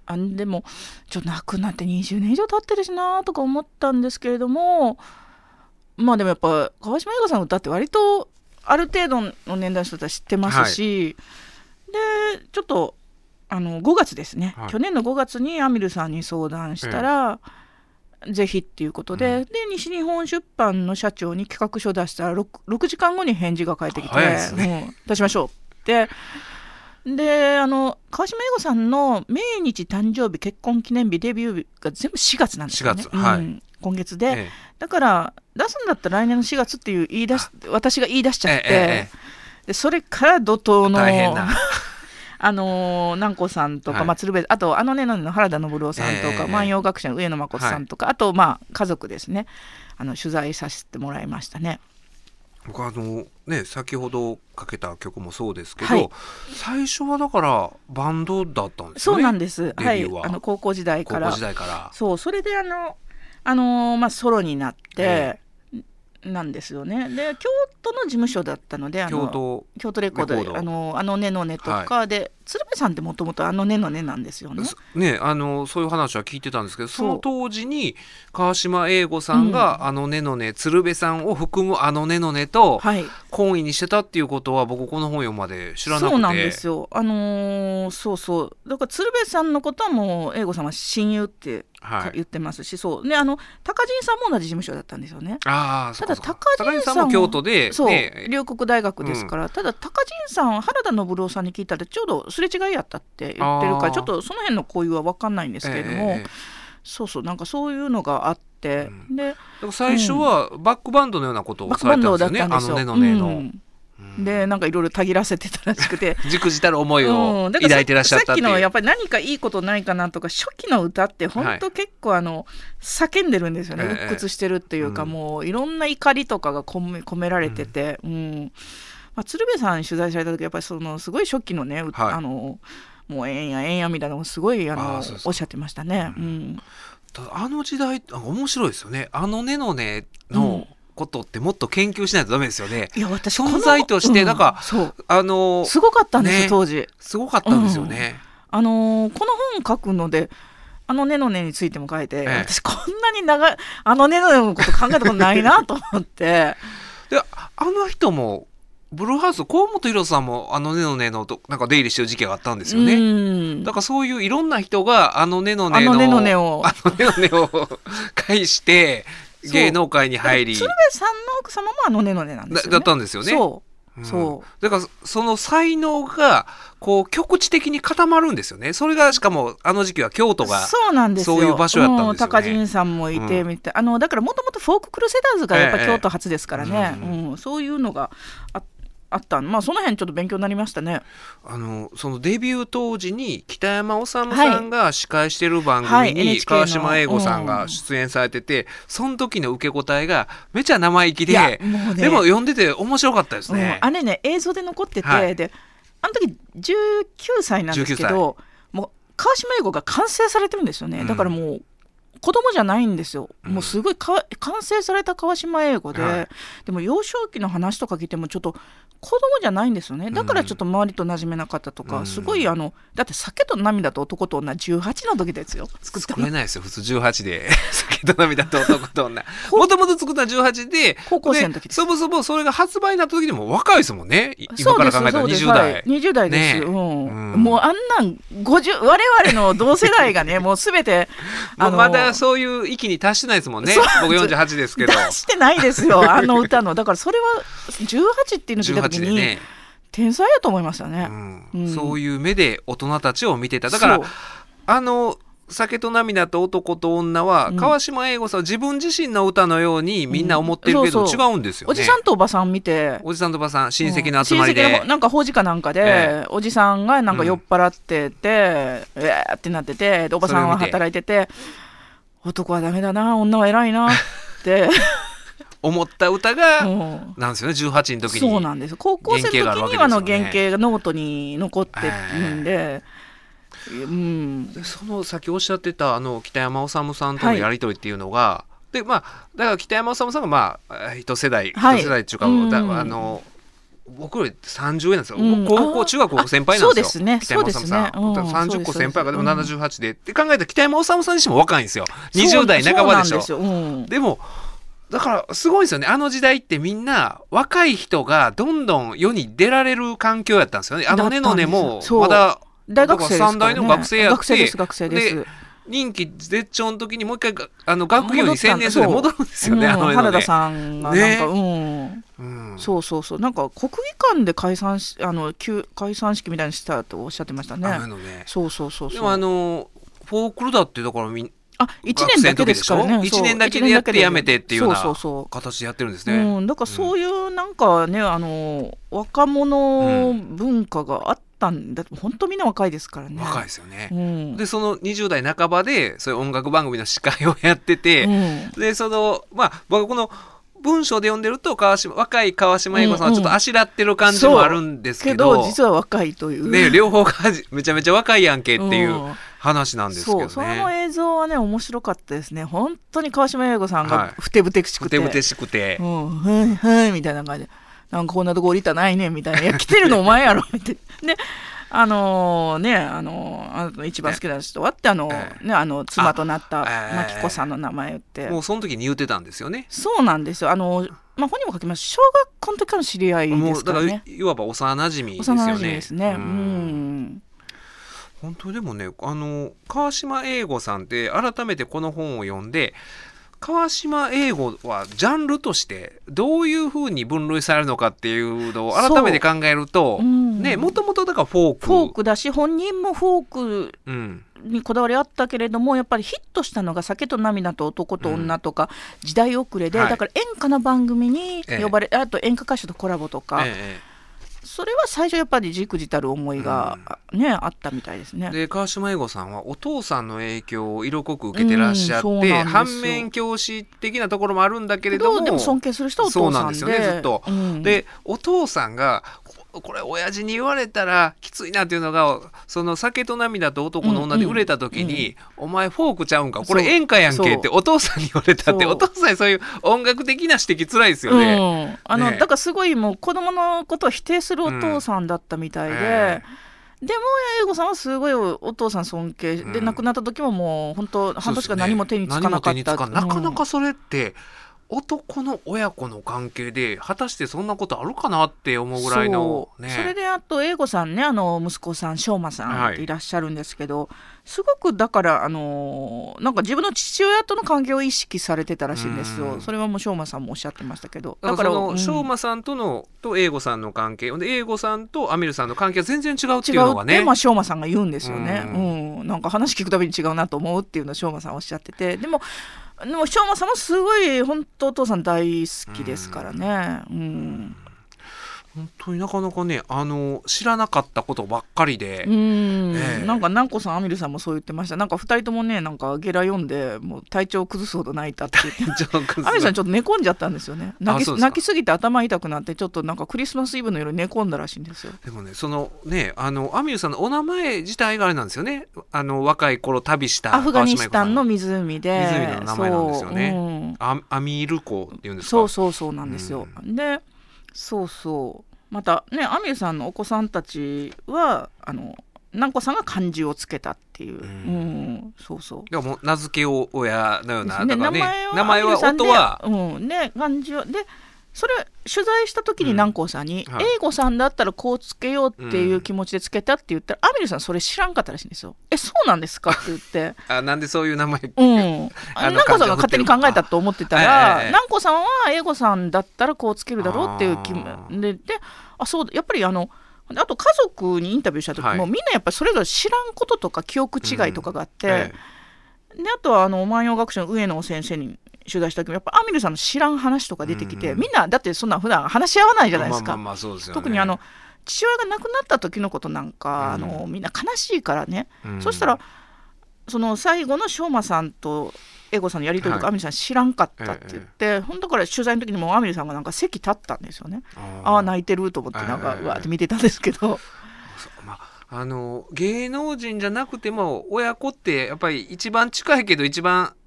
あでもちょっと亡くなってにじゅうねん以上経ってるしなとか思ったんですけれども、まあでもやっぱ川島英語さんの歌って割とある程度の年代の人たち知ってますし、はい、でちょっとあのごがつですね、はい、去年のごがつにアミルさんに相談したら、ええ、ぜひっていうことで、うん、で西日本出版の社長に企画書を出したら 6, ろくじかんごに返事が返ってきて、ね、うん、出しましょうってで、あの川島英語さんの命日、誕生日、結婚記念日、デビュー日が全部しがつなんですよね。 しがつ、はい、 うん、今月で、 ええ、 だから出すんだったら来年のしがつっていう言い出し私が言い出しちゃって、ええ、でそれから怒涛の大変なあのー、南光さんとか、はい、まあ、鶴瓶、あとあのねのねの原田信郎さんとか、ええ、万葉学者の上野誠さんとか、はい、あとまあ家族ですね、あの取材させてもらいましたね。 僕あのね、先ほどかけた曲もそうですけど、はい、最初はだからバンドだったんですよね。 そうなんです、はい、あの高校時代から高校時代からそうそれであの、あのーまあ、ソロになって、えー、なんですよね。で京都の事務所だったので、あの京都京都レコード、レコードあのあのねのねとか、はい、で鶴瓶さんってもともとあのねのねなんですよね。 ね、あのそういう話は聞いてたんですけど、その当時に川島英語さんが、うん、あのねのね、鶴瓶さんを含むあのねのねと懇意にしてたっていうことは、僕この本読むまで知らなくて。 そうなんですよ。あのー、そうそうだから鶴瓶さんのことはもう英語さんは親友って言ってますし、はい、そうね、あの高陣さんも同じ事務所だったんですよね。 あただ高陣さんも京都で、 そう、 ね、 龍谷大学ですから、うん、ただ高陣さん原田信郎さんに聞いたらちょうどすれ違いやったって言ってるから、ちょっとその辺の交友は分かんないんですけれども、えー、そうそうなんかそういうのがあって、うん、で最初はバックバンドのようなことをされたんですよね、あのねのねの、 うんでなんかいろいろたぎらせてたらしくてじくじたる思いを抱いてらっしゃったっていう、 うん、さっきのやっぱり何かいいことないかなとか、初期の歌って本当結構あの、はい、叫んでるんですよね、鬱屈してるっていうか、えー、もういろんな怒りとかが込め、込められてて、うんうんまあ、鶴瓶さん取材された時やっぱりそのすごい初期のね、はい、あのもうええんやええんやみたいなのをすごいあのあそうそうおっしゃってましたね、うん、 あの時代面白いですよね。あのねのねの、うんことってもっと研究しないとダメですよね。 いや私存在としてなんか、 うん、 あのすごかったんですよ、ね、当時すごかったんですよね、 うん、あのこの本書くのであのねのねについても書いて、ええ、私こんなに長いあのねのねのこと考えたことないなと思ってであの人もブルーハウス河本宏さんもあのねのねのとなんか出入りしてる時期があったんですよね。うんだからそういういろんな人があのねのねのあのねのねをあのねのねを介して芸能界に入り、 鶴瓶さんの奥様もあのねのねなんですよね。 だ, だったんですよね。 そう、 うん、 そうだからその才能がこう局地的に固まるんですよね。それがしかもあの時期は京都がそうなんですよ。 そういう場所やったんですよね。 高陣さんもいてみたい、うん、あのだからもともとフォーククルセダーズがやっぱ京都初ですからね、ええうんうん、そういうのがあってあったまあその辺ちょっと勉強になりましたね。 あのそのデビュー当時に北山治さんが司会してる番組に川島英語さんが出演されてて、うん、その時の受け答えがめちゃ生意気で、もね、でも読んでて面白かったですね、 うん、あれね映像で残ってて、はい、であの時じゅうきゅうさいなんですけどもう川島英語が完成されてるんですよね。だからもう、うん子供じゃないんですよ。もうすごいか完成された川島英語で、はい、でも幼少期の話とか聞いてもちょっと子供じゃないんですよね。だからちょっと周りと馴染めなかったとか、うん、すごいあのだって酒と涙と男と女じゅうはちの時ですよ。 作ったの作れないですよ普通じゅうはちで酒と涙と男と女もともと作ったのじゅうはちで高校生の時です。 そもそもそれが発売になった時でも若いですもんね。今から考えたらにじゅう代、はい、 にじゅう代です、ねうんうん、もうあんなんごじゅう我々の同世代がねもう全てあのまだそういう域に達してないですもんね。僕よんじゅうはちですけど出してないですよあの歌の。だからそれはじゅうはちっていうのを聞いた時に、ね、天才やと思いましたね、 うんうん、そういう目で大人たちを見てた。だからあの酒と涙と男と女は、うん、川島英語さん自分自身の歌のようにみんな思ってるけど、うん、そうそう違うんですよね。 おじさんとおばさん見ておじさんとおばさん親戚の集まりで、うん、親戚なんか法事かなんかで、えー、おじさんがなんか酔っ払ってて、うん、えーってなってておばさんは働いてて男はダメだな女は偉いなって思った歌がなんですよね。じゅうはちの時にそうなんです。高校生の時にはの原型がノートに残ってるんで、えーうん、 でそのさっきおっしゃってたあの北山治さんとのやり取りっていうのが、はい、でまあだから北山治さんがまあ一世代、はい、一世代っていうか、うん、あの僕よりさんじゅうえんなんですよ、うん、高校中学校先輩なんですよ。 そうですね、そうですね、 うん、さんじゅっこ先輩がでもななじゅうはちで、うん、って考えたら北山治さん自身も若いんですよ。にじゅう代半ばでしょ。そうなんですよ、うん、でもだからすごいですよね。あの時代ってみんな若い人がどんどん世に出られる環境やったんですよね。あのねのねもまだ大学生ですからね。 さん代の学生やって、 学生です学生です。 で人気絶頂の時にもう一回あの学業に専念するで戻るんですよね。 うん、 あのね原田さんがなんか、 ね、 うん、うん、そうそうそう、なんか国技館で解散しあの解散式みたいにしたとおっしゃってましたね。 あのね、 そうそうそうそう。 でもあのフォークルだってだからみんあいちねんだけですからね。 いちねんだけでやってやめてっていうような形でやってるんですね。 うん、だからそういうなんかね、あの若者文化があったんだって、本当みんな若いですからね。 若いですよね、 うん、 でそのにじゅう代半ばでそういう音楽番組の司会をやってて、うん、でそのまあ僕この文章で読んでると川島若い川島英語さんはちょっとあしらってる感じもあるんですけど、 うんうん、けど実は若いという、 ね、両方がめちゃめちゃ若いやんけっていう話なんですけどね、 そう、その映像はね面白かったですね。本当に川島英語さんがふてぶてしくて、 はい、ふてぶてしくて、 うん、はいはいみたいな感じで、なんかこんなとこ降りたないねみたいな、いや来てるのお前やろって。であのー、ねあのー、あなたの一番好きな人はってあの、えーね、あの妻となった真紀子さんの名前言って、 もうその時に言ってたんですよね。 そうなんですよ。あの、まあ、本にも書きます。小学校の時からの知り合いですからね。 もうだからいわば幼馴染ですよね。 幼馴染ですね。うん、うん本当でもね、あの川島英語さんって改めてこの本を読んで、川島英語はジャンルとしてどういうふうに分類されるのかっていうのを改めて考えると、ね、もともとだからフォークフォークだし、本人もフォークにこだわりあったけれども、やっぱりヒットしたのが酒と涙と男と女とか時代遅れで、うん、だから演歌の番組に呼ばれ、ええ、あと演歌歌手とコラボとか、ええ、それは最初やっぱりじくじたる思いが、ね、うん、あったみたいですね。 で川島英語さんはお父さんの影響を色濃く受けてらっしゃって、うん、反面教師的なところもあるんだけれども、 でも尊敬する人はお父さんで、 そうなんですよねずっと、うん、でお父さんがこれ親父に言われたらきついなっていうのが、その酒と涙と男の女で売れた時に、うんうん、お前フォークちゃうんかこれ演歌やんけってお父さんに言われたって、お父さんそういう音楽的な指摘つらいですよね、 うん、あのね、だからすごいもう子供のことを否定するお父さんだったみたいで、うんえー、でも英語さんはすごいお父さん尊敬で、うん、亡くなった時ももう本当半年間何も手につかなかった、 ね、なかなかそれって男の親子の関係で果たしてそんなことあるかなって思うぐらいの、ね、 そ, それであと英語さんね、あの息子さん翔馬さんっていらっしゃるんですけど、はい、すごくだからあのなんか自分の父親との関係を意識されてたらしいんですよ。それはもう翔馬さんもおっしゃってましたけど、 だから翔馬さんとのと英語さんの関係で、英語さんとアミルさんの関係は全然違うっていうのがね、 違うって、まあ、翔馬さんが言うんですよね。うん、うん、なんか話聞くたびに違うなと思うっていうのを翔馬さんおっしゃってて、でもでも翔馬さんもすごい本当お父さん大好きですからね。うん、うん本当になかなかね、あの知らなかったことばっかりで、 うん、えー、なんか南光さんアミルさんもそう言ってました。なんかふたりともね、なんかゲラ読んでもう体調を崩すほど泣いたって言ってアミルさんちょっと寝込んじゃったんですよね。泣き、泣きすぎて頭痛くなってちょっとなんかクリスマスイブの夜寝込んだらしいんですよ。 でもね、そのね、あのアミルさんのお名前自体があれなんですよね。あの若い頃旅したアフガニスタンの湖で、 湖の名前なんですよね。うん、ア, アミール湖っていうんですか。 そうそうそうなんですよ。うん、でそうそうまたね、アミルさんのお子さんたちはあの南光さんが漢字をつけたっていう、うんうん、そうそうでも名付け親のような、 ね、 だからね、 名前は名前は音は、 うんね、漢字はでそれ取材した時に南光さんに、うんはい、英語さんだったらこうつけようっていう気持ちでつけたって言ったら、うん、アミルさんそれ知らんかったらしいんですよ。えそうなんですかって言ってあなんでそういう名前、 うん、南光さんが勝手に考えたと思ってたら、南光さんは英語さんだったらこうつけるだろうっていう気でであそうやっぱりあのあと家族にインタビューした時も、はい、みんなやっぱりそれぞれ知らんこととか記憶違いとかがあって、うんええ、であとはあの万葉学者の上野先生に取材した時もやっぱアミルさんの知らん話とか出てきて、うん、みんなだってそんな普段話し合わないじゃないですか。特にあの父親が亡くなった時のことなんか、うん、あのみんな悲しいからね、うん、そしたらその最後の翔馬さんと英語さんのやり取りとか、はい、アミルさん知らんかったって言って、ええ、ほんだから取材の時にもアミルさんがなんか席立ったんですよね。ああ泣いてると思ってなんか、ええ、うわって見てたんですけど、 まあ、あの芸能人じゃなくても親子ってやっぱり一番近いけど一番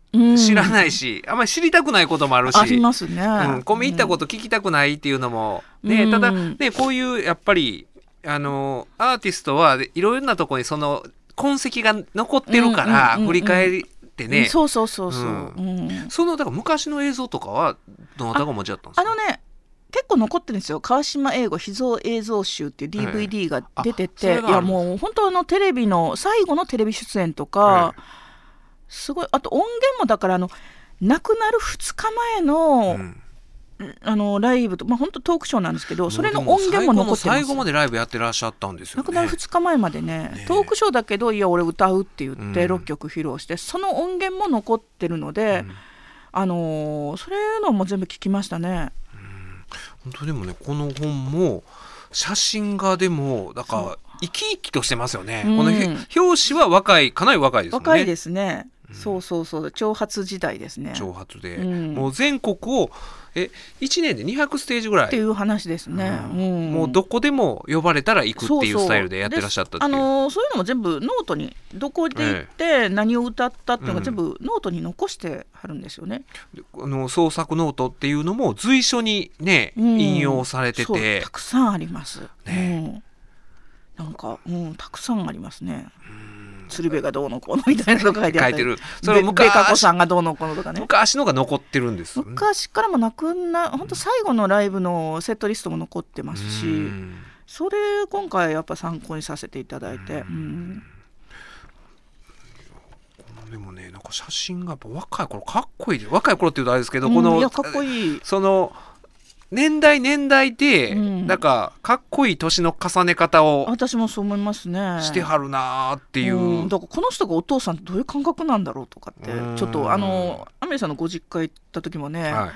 知らないし、あんまり知りたくないこともあるし、 ありますね、 うん、込み入ったこと聞きたくないっていうのも、ね、うん、ただね、こういうやっぱりあのアーティストはいろいろなところにその痕跡が残ってるから、振り返ってね、 そうそうそうそう、うんうん、そのだから昔の映像とかはどなたが持ち合ったんですか？ あのね、結構残ってるんですよ。川島英語秘蔵映像集っていう ディーブイディー が出てて、ええ、いやもう本当のテレビの最後のテレビ出演とか、ええ、すごい。あと音源もだからあの亡くなるふつかまえの、うん、あのライブと、まあ本当トークショーなんですけど、それの音源も残ってます。 最後までライブやってらっしゃったんですよね。 亡くなるふつかまえまで ね, ねトークショーだけど、いや俺歌うって言ってろっきょく披露して、うん、その音源も残ってるので、うん、あのー、それのも全部聞きましたね。 本当でもね、この本も写真がでもだから生き生きとしてますよね、うん、この表紙は若い、かなり若いですもんね。 若いですね、うん、そうそうそう、長髪時代ですね。 長髪で、うん、もう全国をえいちねんでにひゃくステージぐらいっていう話ですね、 うんうん、もうどこでも呼ばれたら行くっていうスタイルでやってらっしゃったっていう。 そうそう、あのー、そういうのも全部ノートにどこで行って何を歌ったっていうのが全部ノートに残してはるんですよね、 うん、あの創作ノートっていうのも随所にね、うん、引用されてて、 そうたくさんあります、ね、うん、なんか、うん、たくさんありますね。鶴瓶がどうのこうのみたいなのが書いてあったり、書いてる。それ昔、ベカ子さんがどうのこうのとかね、 昔のが残ってるんです、ね、 昔からもなくな、本当最後のライブのセットリストも残ってますし、うん、それ今回やっぱ参考にさせていただいて、うんうん、 でもね、なんか写真がやっぱ若い頃かっこいいで、若い頃っていうとあれですけど、 うん、 このいやかっこいい、 その年代年代で、うん、なんかかっこいい年の重ね方を私もそう思いますね、 してはるなっていう、 うん、だからこの人がお父さんってどういう感覚なんだろうとかって、ちょっとあのアメリさんのご実家行った時もね、はい、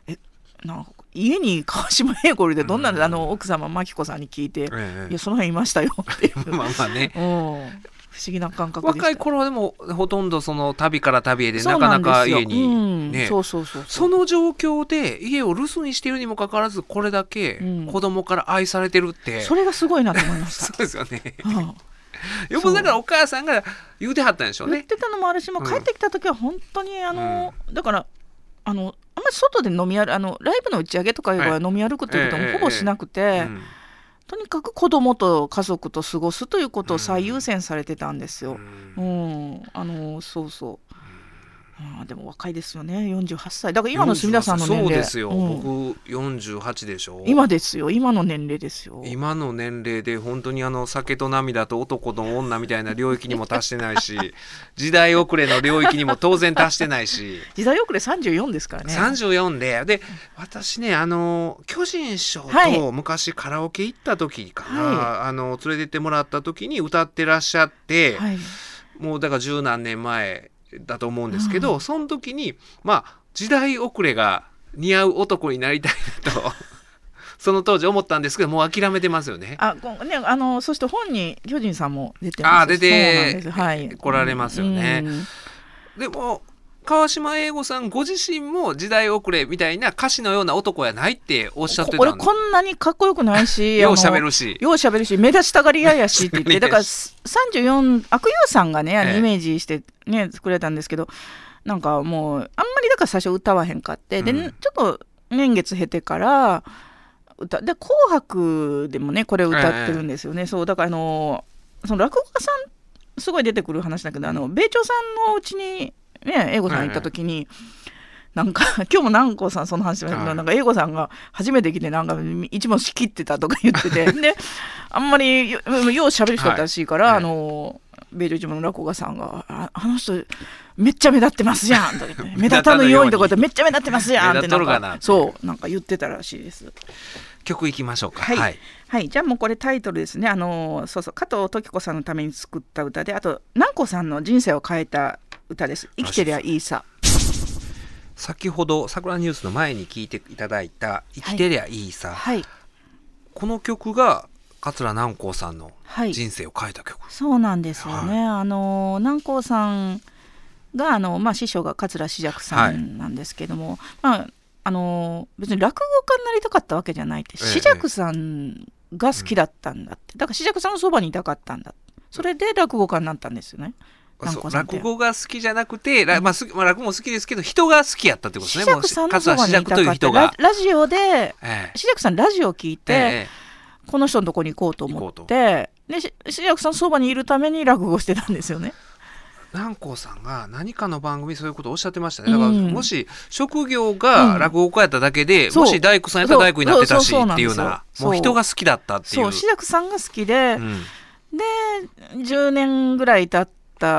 えなんか家に川島英語でどんなの、あの奥様真紀子さんに聞いて、ええ、いやその辺いましたよっていうまあまあね、 うん不思議な感覚でした。 若い頃はでもほとんどその旅から旅へでなかなか家にね、 そうそうそうそう、 その状況で家を留守にしているにもかかわらずこれだけ子供から愛されてるって、うん、 それがすごいなと思いましたそうですよね、はあ、よくだからお母さんが言うてはったんでしょうね。 言ってたのもあるし、もう帰ってきた時は本当にあの、うん、だからあのあんまり外で飲み歩あのライブの打ち上げとかは飲み歩くっていうこともほぼしなくて、はいえーえーうん、とにかく子供と家族と過ごすということを最優先されてたんですよ、うん、うん、あのそうそう、うん、あでも若いですよね、よんじゅうはっさいだから今の住田さんの年齢、 そうですよ、 うん、僕よんじゅうはちでしょ。 今ですよ、今の年齢ですよ。 今の年齢で本当にあの酒と涙と男と女みたいな領域にも達してないし時代遅れの領域にも当然達してないし時代遅れさんじゅうよんですからね。 さんじゅうよんでで私ね、あの巨人師匠と昔カラオケ行った時かな、はい、あの連れてってもらった時に歌ってらっしゃって、はい、もうだから十何年前だと思うんですけど、うん、その時にまあ時代遅れが似合う男になりたいなとその当時思ったんですけど、もう諦めてますよね。 あ、ね、あのそして本に巨人さんも出てます。 あ、出て来られますよね、うん、でも川島英語さんご自身も時代遅れみたいな歌詞のような男やないっておっしゃってたんで、 俺こんなにかっこよくないしよう喋るしよう喋るし目立ちたがり屋やしって言ってだからさんじゅうよん悪友さんがね、ええ、イメージしてね作れたんですけど、なんかもうあんまりだから最初歌わへんかって、うん、でちょっと年月経てから歌で紅白でもねこれ歌ってるんですよね、ええ、そうだからあのその落語家さんすごい出てくる話だけど、あの米朝さんのうちにね英語さん行った時に、ええ、なんか今日も南光さんその話だけど、なんか英語さんが初めて来てなんか一問仕切ってたとか言っててであんまりよう喋る人だったらしいから、はい、あの米朝一門の落語家さんが あ, あの人めっちゃ目立ってますじゃんとか目立たぬようにとか言ってめっちゃ目立ってますじゃんってなんかそうなんか言ってたらしいです。 曲いきましょうか。 はい、はいはい、じゃあもうこれタイトルですね。あのそうそう加藤登紀子さんのために作った歌で、あと南光さんの人生を変えた歌です。生きてりゃいいさ。 先ほど桜ニュースの前に聴いていただいた生きてりゃいいさ、はいはい、この曲が桂南光さんの人生を変えた曲、 はい、そうなんですよね、はい、あの南光さんがあの、まあ、師匠が桂枝雀さんなんですけども、はい、まあ、あの別に落語家になりたかったわけじゃないって、枝雀さんが好きだったんだって、だから枝雀さんのそばにいたかったんだ、それで落語家になったんですよね。 落語が好きじゃなくて、うんまあ、まあ落語も好きですけど人が好きやったってことですね。 紫尺さんのそばにいたかったラ, ラジオで、ええ、紫尺さんラジオ聞いて、ええ、この人のとこに行こうと思ってで紫尺さんそばにいるために落語してたんですよね。 南光さんが何かの番組そういうことをおっしゃってましたね。だからもし職業が落語家やっただけで、うん、もし大工さんやったら大工になってたしっていうようなもう人が好きだったっていう。 そう紫尺さんが好きで、うん、でじゅうねんぐらい経った、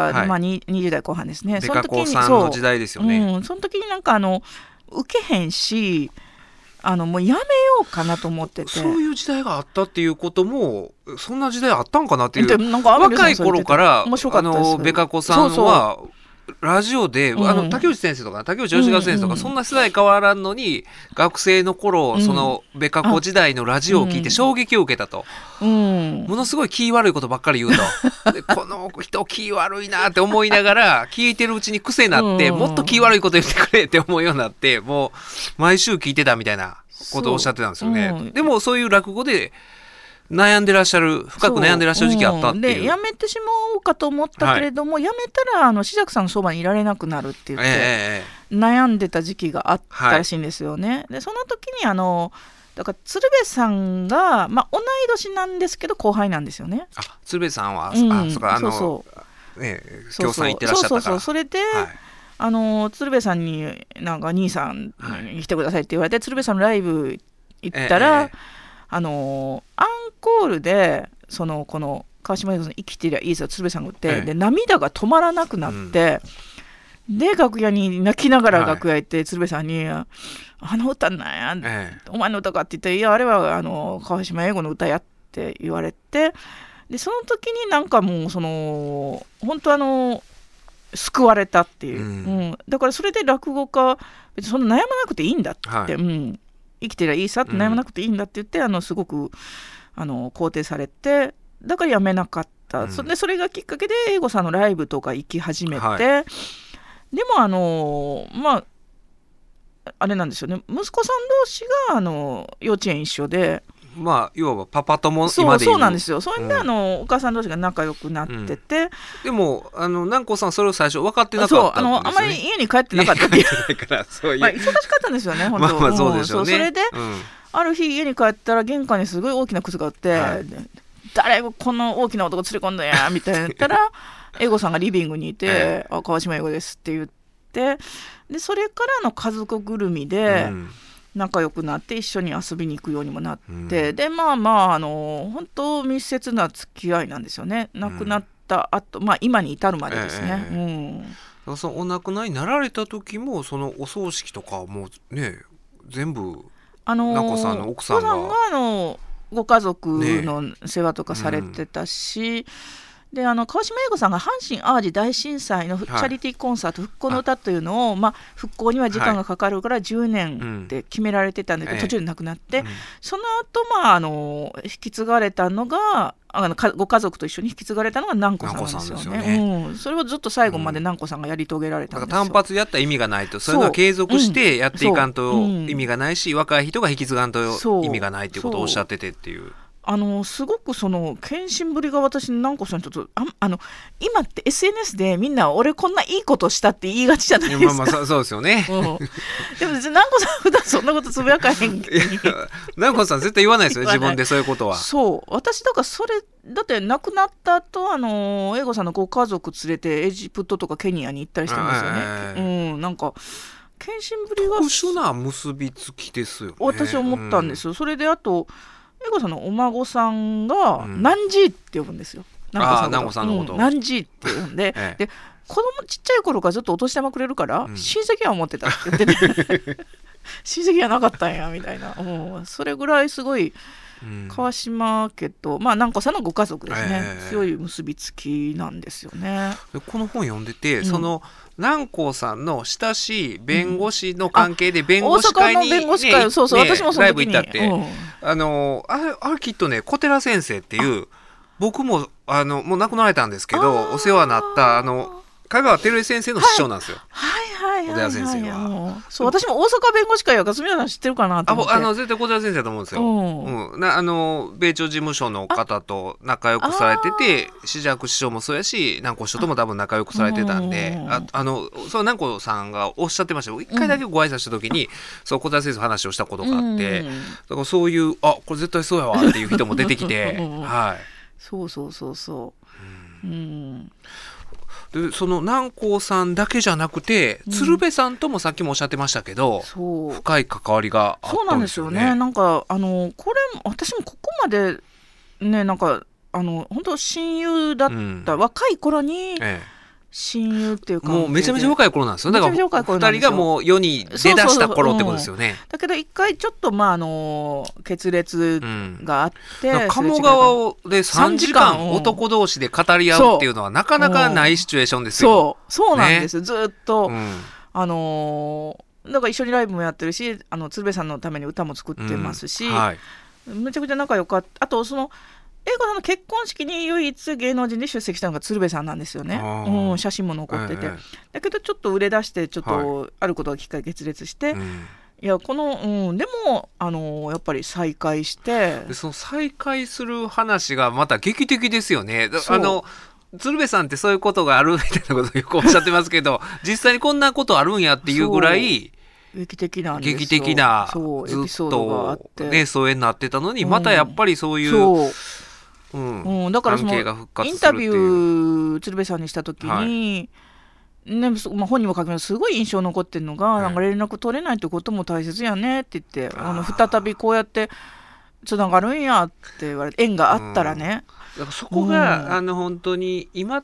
はいまあ、にじゅう代後半ですね。 ベカコさんの時代ですよね。 うん、その時になんかあの受けへんしあのもうやめようかなと思ってて、 そういう時代があったっていうこともそんな時代あったんかなっていう。なんか若い頃からあのベカコさんはそうそうラジオで、うん、あの竹内先生とか竹内義和先生とか、うんうん、そんな世代変わらんのに学生の頃、うん、そのベカコ時代のラジオを聞いて衝撃を受けたと、うん、ものすごい気悪いことばっかり言うとでこの人気悪いなって思いながら聞いてるうちに癖になって、うん、もっと気悪いこと言ってくれって思うようになってもう毎週聞いてたみたいなことをおっしゃってたんですよね、うん、でもそういう落語で悩んでらっしゃる深く悩んでらっしゃる時期あったっていう、 うん、でやめてしまおうかと思ったけれども、はい、やめたらあの紫尺さんのそばにいられなくなるって言って、えー、悩んでた時期があったらしいんですよね、はい、でその時にあのだから鶴瓶さんが、まあ、同い年なんですけど後輩なんですよね。 あ鶴瓶さんは、うん、あそうかあのそうそう、ね、協賛行ってらっしゃったからそうそうそうそれで、はい、あの鶴瓶さんになんか兄さんに来てくださいって言われて、はい、鶴瓶さんのライブ行ったら、えー、あのアンコールでそのこの川島英語さん生きてりゃいいぞ鶴瓶さんが言って、ええ、で涙が止まらなくなって、うん、で楽屋に泣きながら楽屋行って、はい、鶴瓶さんにあの歌なんや、ええ、お前の歌かって言っていやあれはあの川島英語の歌やって言われてでその時になんかもうその本当あの救われたっていう、うんうん、だからそれで落語家別にそんな悩まなくていいんだって、はいうん生きてりゃいいさって悩まなくていいんだって言って、うん、あのすごくあの肯定されてだからやめなかった、うん、そ, でそれがきっかけで英語さんのライブとか行き始めて、はい、でもあのまああれなんですよね息子さん同士があの幼稚園一緒でまあ要はパパ友今でそうそうなんですよ。それで、うん、あのお母さん同士が仲良くなってて、うん、 でもあの南光さんそれを最初分かってなかったんですよね。 そうあのあまり家に帰ってなかったっていうまあ忙しかったんですよね本当。 まあまあそうでしょうね。 それで、うん、ある日家に帰ったら玄関にすごい大きな靴があって、はい、誰がこの大きな男連れ込んだやみたいな言ったら英語さんがリビングにいて、えー、あ川島英語ですって言ってでそれからの家族ぐるみで、うん仲良くなって一緒に遊びに行くようにもなって、うん、でまあまああの本当密接な付き合いなんですよね亡くなった後、うんまあ今に至るまでですね、えーうん、だからそのお亡くなりになられた時もそのお葬式とかもね全部あの南光さんの奥さんが、 奥さんがあのご家族の世話とかされてたし、ねうんであの川島英語さんが阪神・淡路大震災のチャリティーコンサート、はい、復興の歌というのを、まあ、復興には時間がかかるからじゅうねんって決められてたんだけど、はい、途中で亡くなって、えーうん、その後、まああの引き継がれたのがあのご家族と一緒に引き継がれたのが南光さんなんですよ ね, すよね、うん、それをずっと最後まで南光さんがやり遂げられたんですよ、 うん、単発やったら意味がないとそういうのは継続してやっていかんと意味がないし、うん、若い人が引き継がんと意味がないということをおっしゃっててっていうあのすごくその献身ぶりが私南光さんにちょっと ああの今って エスエヌエス でみんな俺こんないいことしたって言いがちじゃないですか。 まあまあそうですよね、 うん、でも南光さん普段そんなことつぶやかへん南光さん絶対言わないですよね自分でそういうことは。 そう私だからそれだって亡くなった後あの英語さんのご家族連れてエジプトとかケニアに行ったりしてるんですよね、えー、うんなんか献身ぶりが特殊な結びつきですよね。 私思ったんですよ、うん、それであと英語さんのお孫さんが南寺って呼ぶんですよ、 うん、南光さんのこと、 うん、南寺って呼んで、ええ、で子供ちっちゃい頃からずっとお年玉くれるから、うん、親戚は持ってたって言ってて親戚はなかったんやみたいな、うん、それぐらいすごい川島家と、まあ、南光さんのご家族ですね、えー、強い結びつきなんですよね。 この本読んでて、うん、その南光さんの親しい弁護士の関係で弁護士会に、ね、 大阪の弁護士会、ね、そうそう、ね、私もその時にライブ行ったって、うん、あのあれ、あれきっとね小寺先生っていう僕もあのもう亡くなられたんですけどお世話になったあの香川照江先生の師匠なんですよ。 はいははいはいはい、 小寺先生は。 そう、私も大阪弁護士会やから住田さん知ってるかなと思って。 ああの絶対小寺先生だと思うんですよ、うんうん、なあの米朝事務所の方と仲良くされてて、紫尺師匠もそうやし南光師匠とも多分仲良くされてたんで、ああのそう南光さんがおっしゃってましたよ、一回だけご挨拶した時に、うん、そう小寺先生の話をしたことがあって、うん、だからそういうあこれ絶対そうやわっていう人も出てきて、はい、 そうそうそうそう、うん、 でその南光さんだけじゃなくて、うん、鶴瓶さんともさっきもおっしゃってましたけど、 そう深い関わりがあったんですよね。 そうなんですよね。なんかあのこれ私もここまでねなんかあの本当親友だった、うん、若い頃に、ええ親友っていうかもうめちゃめちゃ若い頃なんですよ。だからふたりがもう世に出だした頃ってことですよね。 そうそうそう、うん、だけど一回ちょっとまああの決裂があって、 うん、鴨川でさんじかん男同士で語り合うっていうのはなかなかないシチュエーションですよ。 そうそうなんです、ね、ずっと、うん、あのー、だから一緒にライブもやってるし、あの鶴瓶さんのために歌も作ってますし、うん、はい、めちゃくちゃ仲良かった。あとその英子さんの結婚式に唯一芸能人で出席したのが鶴瓶さんなんですよね、うん、写真も残ってて、ええ、だけどちょっと売れ出してちょっとあることがきっかけ決裂して、はい、いやこの、うん、でもあのやっぱり再会してでその再会する話がまた劇的ですよね。あの鶴瓶さんってそういうことがあるみたいなことをよくおっしゃってますけど実際にこんなことあるんやっていうぐらい劇的なんですよ。 劇的なそうずっエピソードがあって、 ね、疎遠になってたのに、うん、またやっぱりそういう、そううんうん、だからそのインタビュー鶴瓶さんにした時に、はいねまあ、本人も書きますすごい印象残ってるのが、はい、なんか連絡取れないってことも大切やねって言って、あの再びこうやってつながるんやって言われて縁があったらね、 うん、だからそこが、うん、あの本当に今って、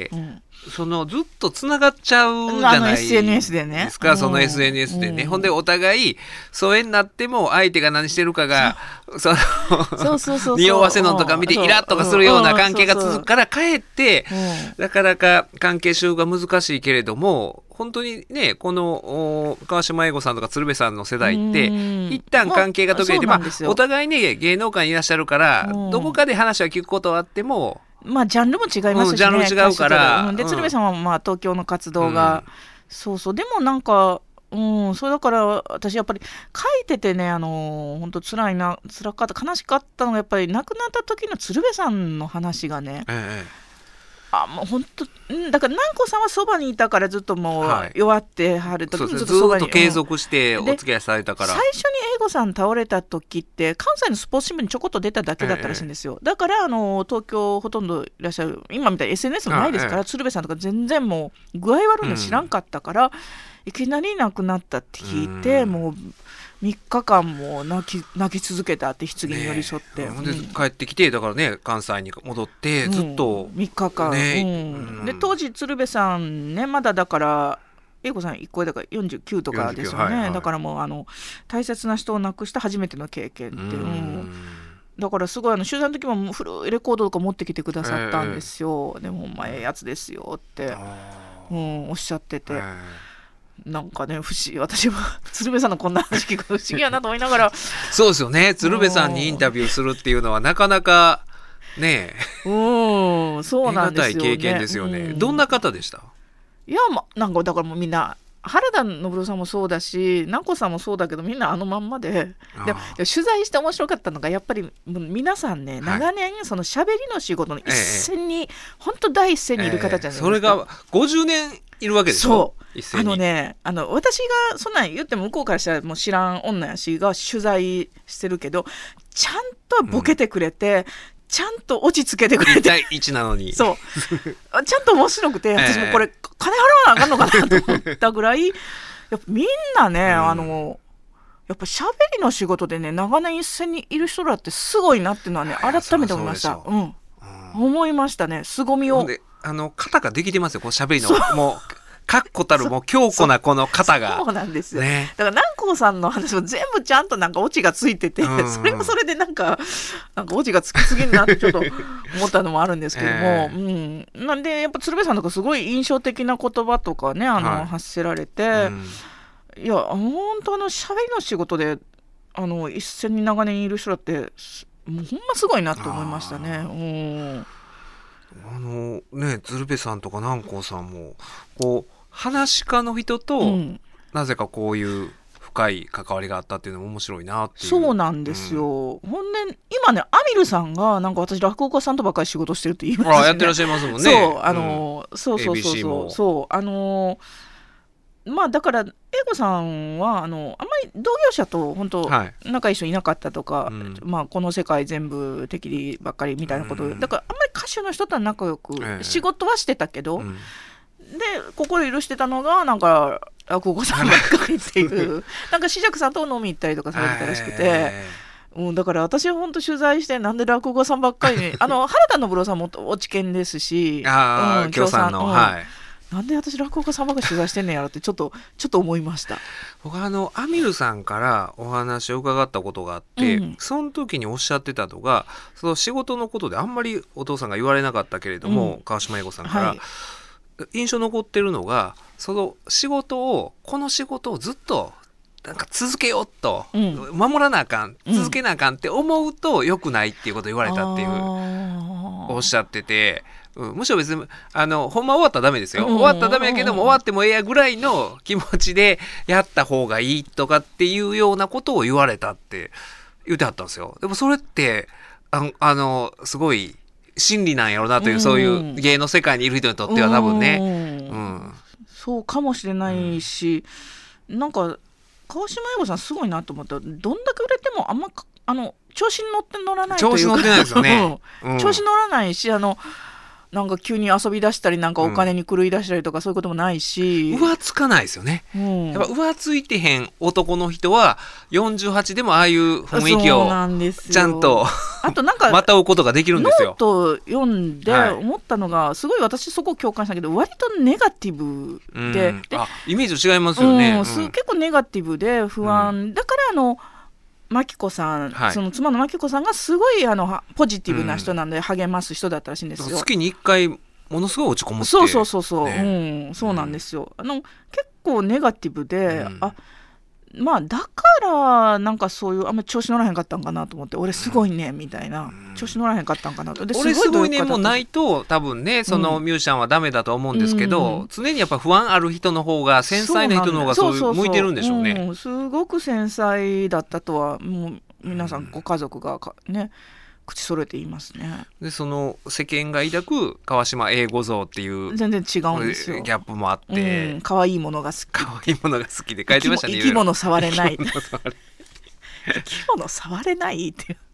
うん、そのずっとつながっちゃうじゃないですか、 エスエヌエス でね、 その エスエヌエス でね、うん、ほんでお互い疎遠になっても相手が何してるかがその匂わせのとか見てイラッとかするような関係が続くからかえってなかなか関係修復が難しいけれども、本当にねこの川島英語さんとか鶴瓶さんの世代って一旦関係が途切れて、まあ、お互いね芸能界にいらっしゃるからどこかで話は聞くことはあっても、 まあジャンルも違いますしね、うん、 ジャンル違うから、 うん、で鶴瓶さんはまあ東京の活動が、うん、そうそうでもなんか、うん、それだから私やっぱり書いててね、あの本当辛いな辛かった悲しかったのがやっぱり亡くなった時の鶴瓶さんの話がね、ええあもう本当だから南光さんはそばにいたからずっともう弱ってはる時にずっとそばに、 ずっと継続してお付き合いされたから、 最初に英子さん倒れた時って関西のスポーツ新聞にちょこっと出ただけだったらしいんですよ、ええ、だからあの東京ほとんどいらっしゃる今みたいに エスエヌエス もないですから、ええ、鶴瓶さんとか全然もう具合悪いの知らんかったから、うん、いきなり亡くなったって聞いて、うん、もうみっかかんも泣き、泣き続けたって棺に寄り添って、 ね、で帰ってきてだからね関西に戻ってずっと、 うん、みっかかん、ねうん、で当時鶴瓶さんねまだだから英子さんいっこだからよんじゅうきゅうとかですよね、はいはい、だからもうあの大切な人を亡くした初めての経験って、うんうん、だからすごいあの取材の時も古いレコードとか持ってきてくださったんですよ、えー、でもお前ええやつですよって、うん、おっしゃってて、えーなんかね不思議、私は鶴瓶さんのこんな話聞く不思議やなと思いながらそうですよね、鶴瓶さんにインタビューするっていうのはなかなかねえうんそうなんですよね、経験ですよね、うん、どんな方でした？ いや、ま、なんかだからもうみんな原田昇さんもそうだし南光さんもそうだけどみんなあのまんまで、でも取材して面白かったのがやっぱり皆さんね、はい、長年その喋りの仕事の一線に、ええ、本当第一線にいる方じゃないですか、ええ、 それがごじゅうねんいるわけでしょ。 そうあのねあの私がそんなん言っても向こうからしたらもう知らん女やしが取材してるけどちゃんとボケてくれて、うんちゃんと落ち着けてくれていち対いちなのにそうちゃんと面白くて、私もこれ金払わなあかんのかなと思ったぐらいやっぱみんなね、うん、あのやっぱ喋りの仕事でね長年一線にいる人らってすごいなっていうのはね改めて思いました、うんうん、思いましたね、凄みをであの肩ができてますよこの喋りのもう確固たるもう強固なこの肩がそうなんですよ、ね、だから南光さんの話も全部ちゃんとなんかオチがついてて、うん、それもそれでなんかなんかオチがつきすぎるなってちょっと思ったのもあるんですけども、えーうん、なんでやっぱ鶴瓶さんとかすごい印象的な言葉とかねあの、はい、発せられて、うん、いや本当あの喋りの仕事であの一線に長年いる人だってもうほんますごいなと思いましたね。 あのね鶴瓶さんとか南光さんもこう話し家の人と、うん、なぜかこういう深い関わりがあったっていうのも面白いなっていう。 そうなんですよ、うん、ほんで今ねアミルさんがなんか私落語家さんとばっかり仕事してるって言いますよね。 あやってらっしゃいますもんね。 そうあの、うん、そうそうそうそうそうあのまあだから英子さんはあのあんまり同業者と本当仲いい人いなかったとか、はいまあ、この世界全部敵利ばっかりみたいなこと、うん、だからあんまり歌手の人とは仲良く仕事はしてたけど、えーうんで心許してたのがなんか落語さんばっかりっていうなんか紫尺さんと飲み行ったりとかされてたらしくて、えーうん、だから私は本当取材してなんで落語さんばっかりにあの原田信郎さんもお知見ですしあ、うん、京さんの、うんはい、 なんで私落語家さんばっかり取材してんねんやろってちょっとちょっと思いました。 僕はあのアミルさんからお話を伺ったことがあって、うん、その時におっしゃってたのがその仕事のことであんまりお父さんが言われなかったけれども、うん、川島英子さんから、はい印象残ってるのがその仕事をこの仕事をずっとなんか続けようと、うん、守らなあかん続けなあかんって思うと良くないっていうことを言われたっていう、うん、おっしゃってて、うん、むしろ別にあのほんま終わったらダメですよ、うん、終わったらダメやけども終わってもええやぐらいの気持ちでやった方がいいとかっていうようなことを言われたって言ってはったんですよ。でもそれってあ、あのすごい真理なんやろうなという、うん、そういう芸の世界にいる人にとっては多分ね、うんうん、 そうかもしれないし、うん、なんか川島英語さんすごいなと思ったどんだけ売れてもあんまあの調子に乗って乗らないというか調子乗ってないですよね、 うん、調子乗らないしあのなんか急に遊び出したりなんかお金に狂い出したりとかそういうこともないし、 うん、浮つかないですよね、うん、やっぱ浮ついてへん男の人はよんじゅうはちでもああいう雰囲気をちゃんとあとなんかまた追うことができるんですよ。 ノート読んで思ったのが、はい、すごい私そこ共感したけど割とネガティブ で,、うん、であイメージ違いますよね、 うんうん、結構ネガティブで不安、うん、だからあのマキコさん、はい、その妻のマキコさんがすごいあのポジティブな人なんで励ます人だったらしいんですよ、 うん、月にいっかいものすごい落ち込むってそうそうそうそう、ねうん、そうなんですよ、うん、あの結構ネガティブで、うん、あまあだからなんかそういうあんまり調子乗らへんかったんかなと思って俺すごいねみたいな、うん、調子乗らへんかったんかなとで俺すごいねもないと多分ねそのミュージシャンはダメだと思うんですけど、うん、常にやっぱ不安ある人の方が繊細な人の方がそういう向いてるんでしょうね。 うん、すごく繊細だったとはもう皆さんご家族がね口揃えて言いますね。 でその世間が抱く川島英語像っていう全然違うんですよ。 ギャップもあって、 うん、可愛いものが好き可愛いものが好きで書いてましたね。 生き物触れない生き物触れないっていう、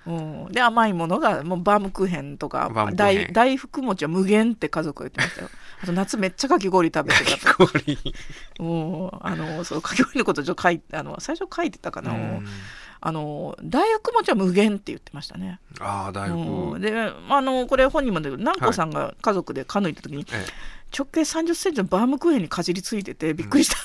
うん、で甘いものがもうバームクーヘンとか大, 大福餅は無限って家族が言ってましたよ。あと夏めっちゃかき氷食べてたかき氷もうあのそうかき氷のことちょっと書いあの最初書いてたかな、うんあの大福餅は無限って言ってましたね。 ああ大福、 うん、であのこれ本人もだけど南光さんが家族でカヌー行った時に、はい、直径さんじゅっセンチのバームクーヘンにかじりついててびっくりした、うん、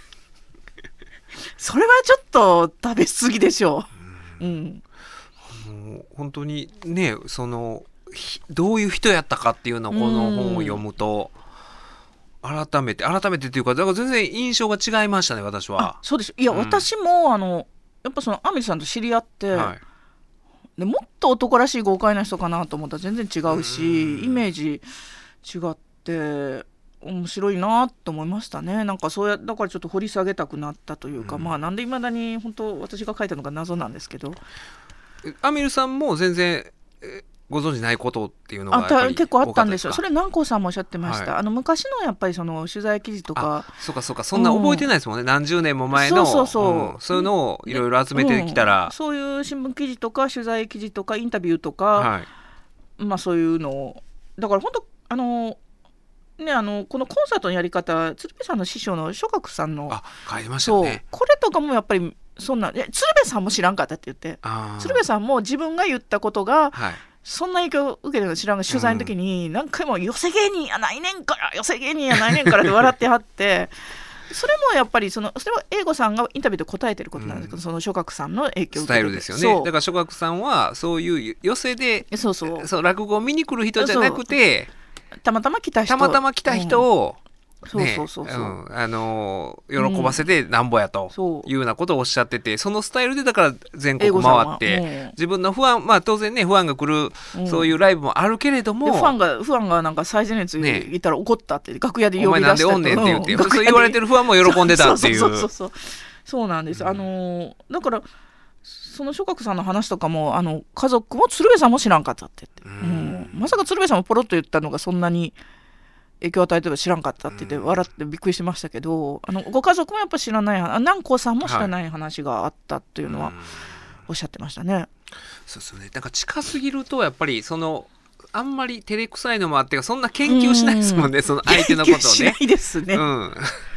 それはちょっと食べ過ぎでしょう、うんうん、 あの本当にねそのどういう人やったかっていうのをこの本を読むと、うん、改めて改めてっていうかだから全然印象が違いましたね私は。 あそうですいや、うん、私もあのやっぱそのアミルさんと知り合って、はい、でもっと男らしい豪快な人かなと思ったら全然違うしイメージ違って面白いなと思いましたね。なんかそうやだからちょっと掘り下げたくなったというか、うん、まあなんでいまだに本当私が書いたのが謎なんですけどアミルさんも全然ご存じないことっていうのがやっぱり結構あったんですよ。それ南光さんもおっしゃってました、はい、あの昔のやっぱりその取材記事とかそうかそうかそんな覚えてないですもんね、うん、何十年も前のそうそうそう、 うん、そういうのをいろいろ集めてきたら、 うん、そういう新聞記事とか取材記事とかインタビューとか、はい、まあそういうのをだから本当あのねあのこのコンサートのやり方鶴瓶さんの師匠の諸角さんのあ書いてましたね。 これとかもやっぱりそんな鶴瓶さんも知らんかったって言って鶴瓶さんも自分が言ったことが、はいそんな影響を受けてるの知らんが取材の時に何回も寄せ芸人やないねんから寄せ芸人やないねんからって笑ってはってそれもやっぱりそのそれは英語さんがインタビューで答えてることなんですけど、うん、その諸角さんの影響を受けてるスタイルですよね。だから諸角さんはそういう寄せでそうそうそう落語を見に来る人じゃなくてたまたま来た人たまたま来た人を、 そうそうそうそう、 ね、うん、あの喜ばせてなんぼやというようなことをおっしゃってて、うん、そのスタイルでだから全国回って、うん、自分の不安、まあ当然ね不安が来る、うん、そういうライブもあるけれども、 不安が不安がなんか最前列言ったら怒ったって、ね、楽屋で呼び出したお前なんでおんねんって言って、うん、そう言われてる不安も喜んでたっていう。 そうそうそうそうそうなんです、うん、あのだからその諸角さんの話とかもあの家族も鶴瓶さんも知らんかったって言って、うん、まさか鶴瓶さんもポロッと言ったのがそんなに影響を与えては知らんかったって言って笑ってびっくりしましたけど、あのご家族もやっぱ知らない、南光さんも知らない話があったというのはおっしゃってましたね、はい、 そうですよね。なんか近すぎるとやっぱりそのあんまり照れくさいのもあってそんな研究しないですもんね、その相手のことをね。 しないですね。うん、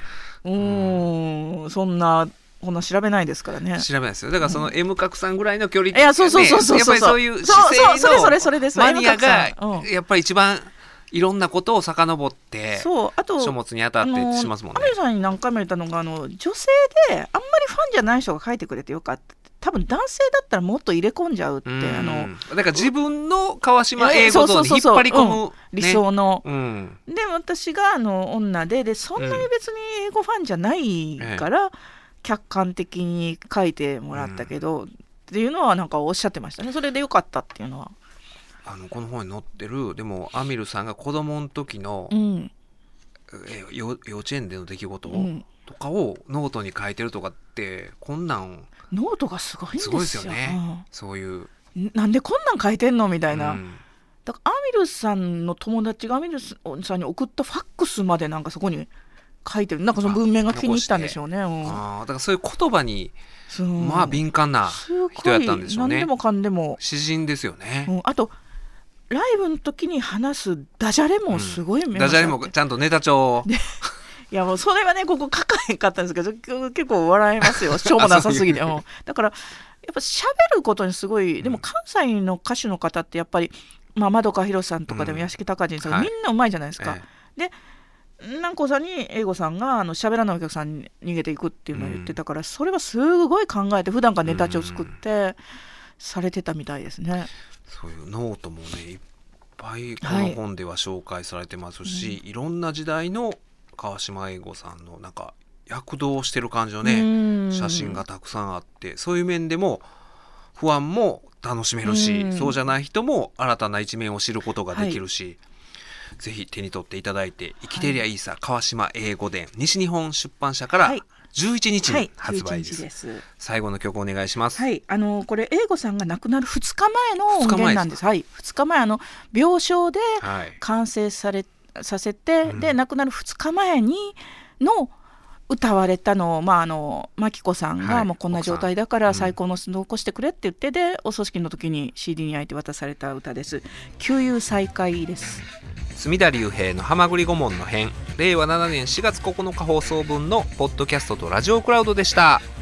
うんそんなこんな調べないですからね。 調べないですよ。だからその M 角さんぐらいの距離、 ね、いやそうそうそうそうそう、 やっぱりそういう姿勢のマニアがやっぱり一番いろんなことを遡ってそうあと書物に当たってしますもんね。 アメリさんに何回も言ったのがあの女性であんまりファンじゃない人が書いてくれてよかった。多分男性だったらもっと入れ込んじゃうって、うん、あのだから自分の川島英語像に引っ張り込む、うん、 理想の、 うん、 で私があの女ででそんなに別に英語ファンじゃないから、うん、客観的に書いてもらったけど、うん、っていうのはなんかおっしゃってましたね。それでよかったっていうのはあのこの本に載ってるでもアミルさんが子供の時の、うん、え幼稚園での出来事とかをノートに書いてるとかってこんなんノートがすごいんですよ。すごいですよね、 うん、そういうなんでこんなん書いてんのみたいな、うん、だからアミルさんの友達がアミルさんに送ったファックスまでなんかそこに書いてる。なんかその文面が気に入ったんでしょうね、うん、 あだからそういう言葉にまあ敏感な人やったんでしょうね。 何でもかんでも詩人ですよね、 うん、あとライブの時に話すダジャレもすごい、 うん、ダジャレもちゃんとネタ帳いやもうそれはねここ書かへんかったんですけど結構笑えますよ。しょうもなさすぎて、うん、だからやっぱ喋ることにすごい、でも関西の歌手の方ってやっぱり、まあ、窓川博さんとかでも屋敷隆人さん、うん、みんなうまいじゃないですか、はい、で南光さんに英語さんがあの喋らないお客さんに逃げていくっていうのを言ってたから、うん、それはすごい考えて普段からネタ帳作ってされてたみたいですね、うん、 そういうノートもねいっぱいこの本では紹介されてますし、はい、いろんな時代の川島英語さんのなんか躍動してる感じのね写真がたくさんあって、そういう面でも不安も楽しめるし、うそうじゃない人も新たな一面を知ることができるし、はい、ぜひ手に取っていただいて生きてりゃいいさ、はい、川島英語伝西日本出版社からじゅういちにちに発売です、はい、です最後の曲お願いします。 はい、あのこれ英語さんが亡くなるふつかまえの音源なんです。はい、ふつかまえあの病床で完成され、はい、させて、うん、で亡くなるふつかまえにの歌われたのを、まあ、あのマキコさんが、はい、もうこんな状態だから最高の残してくれって言って、うん、でお葬式の時に シーディー に焼いて渡された歌です。旧友再会です。 隅田隆平のはまぐり顧問の編、れいわななねんしがつここのか放送分のポッドキャストとラジオクラウドでした。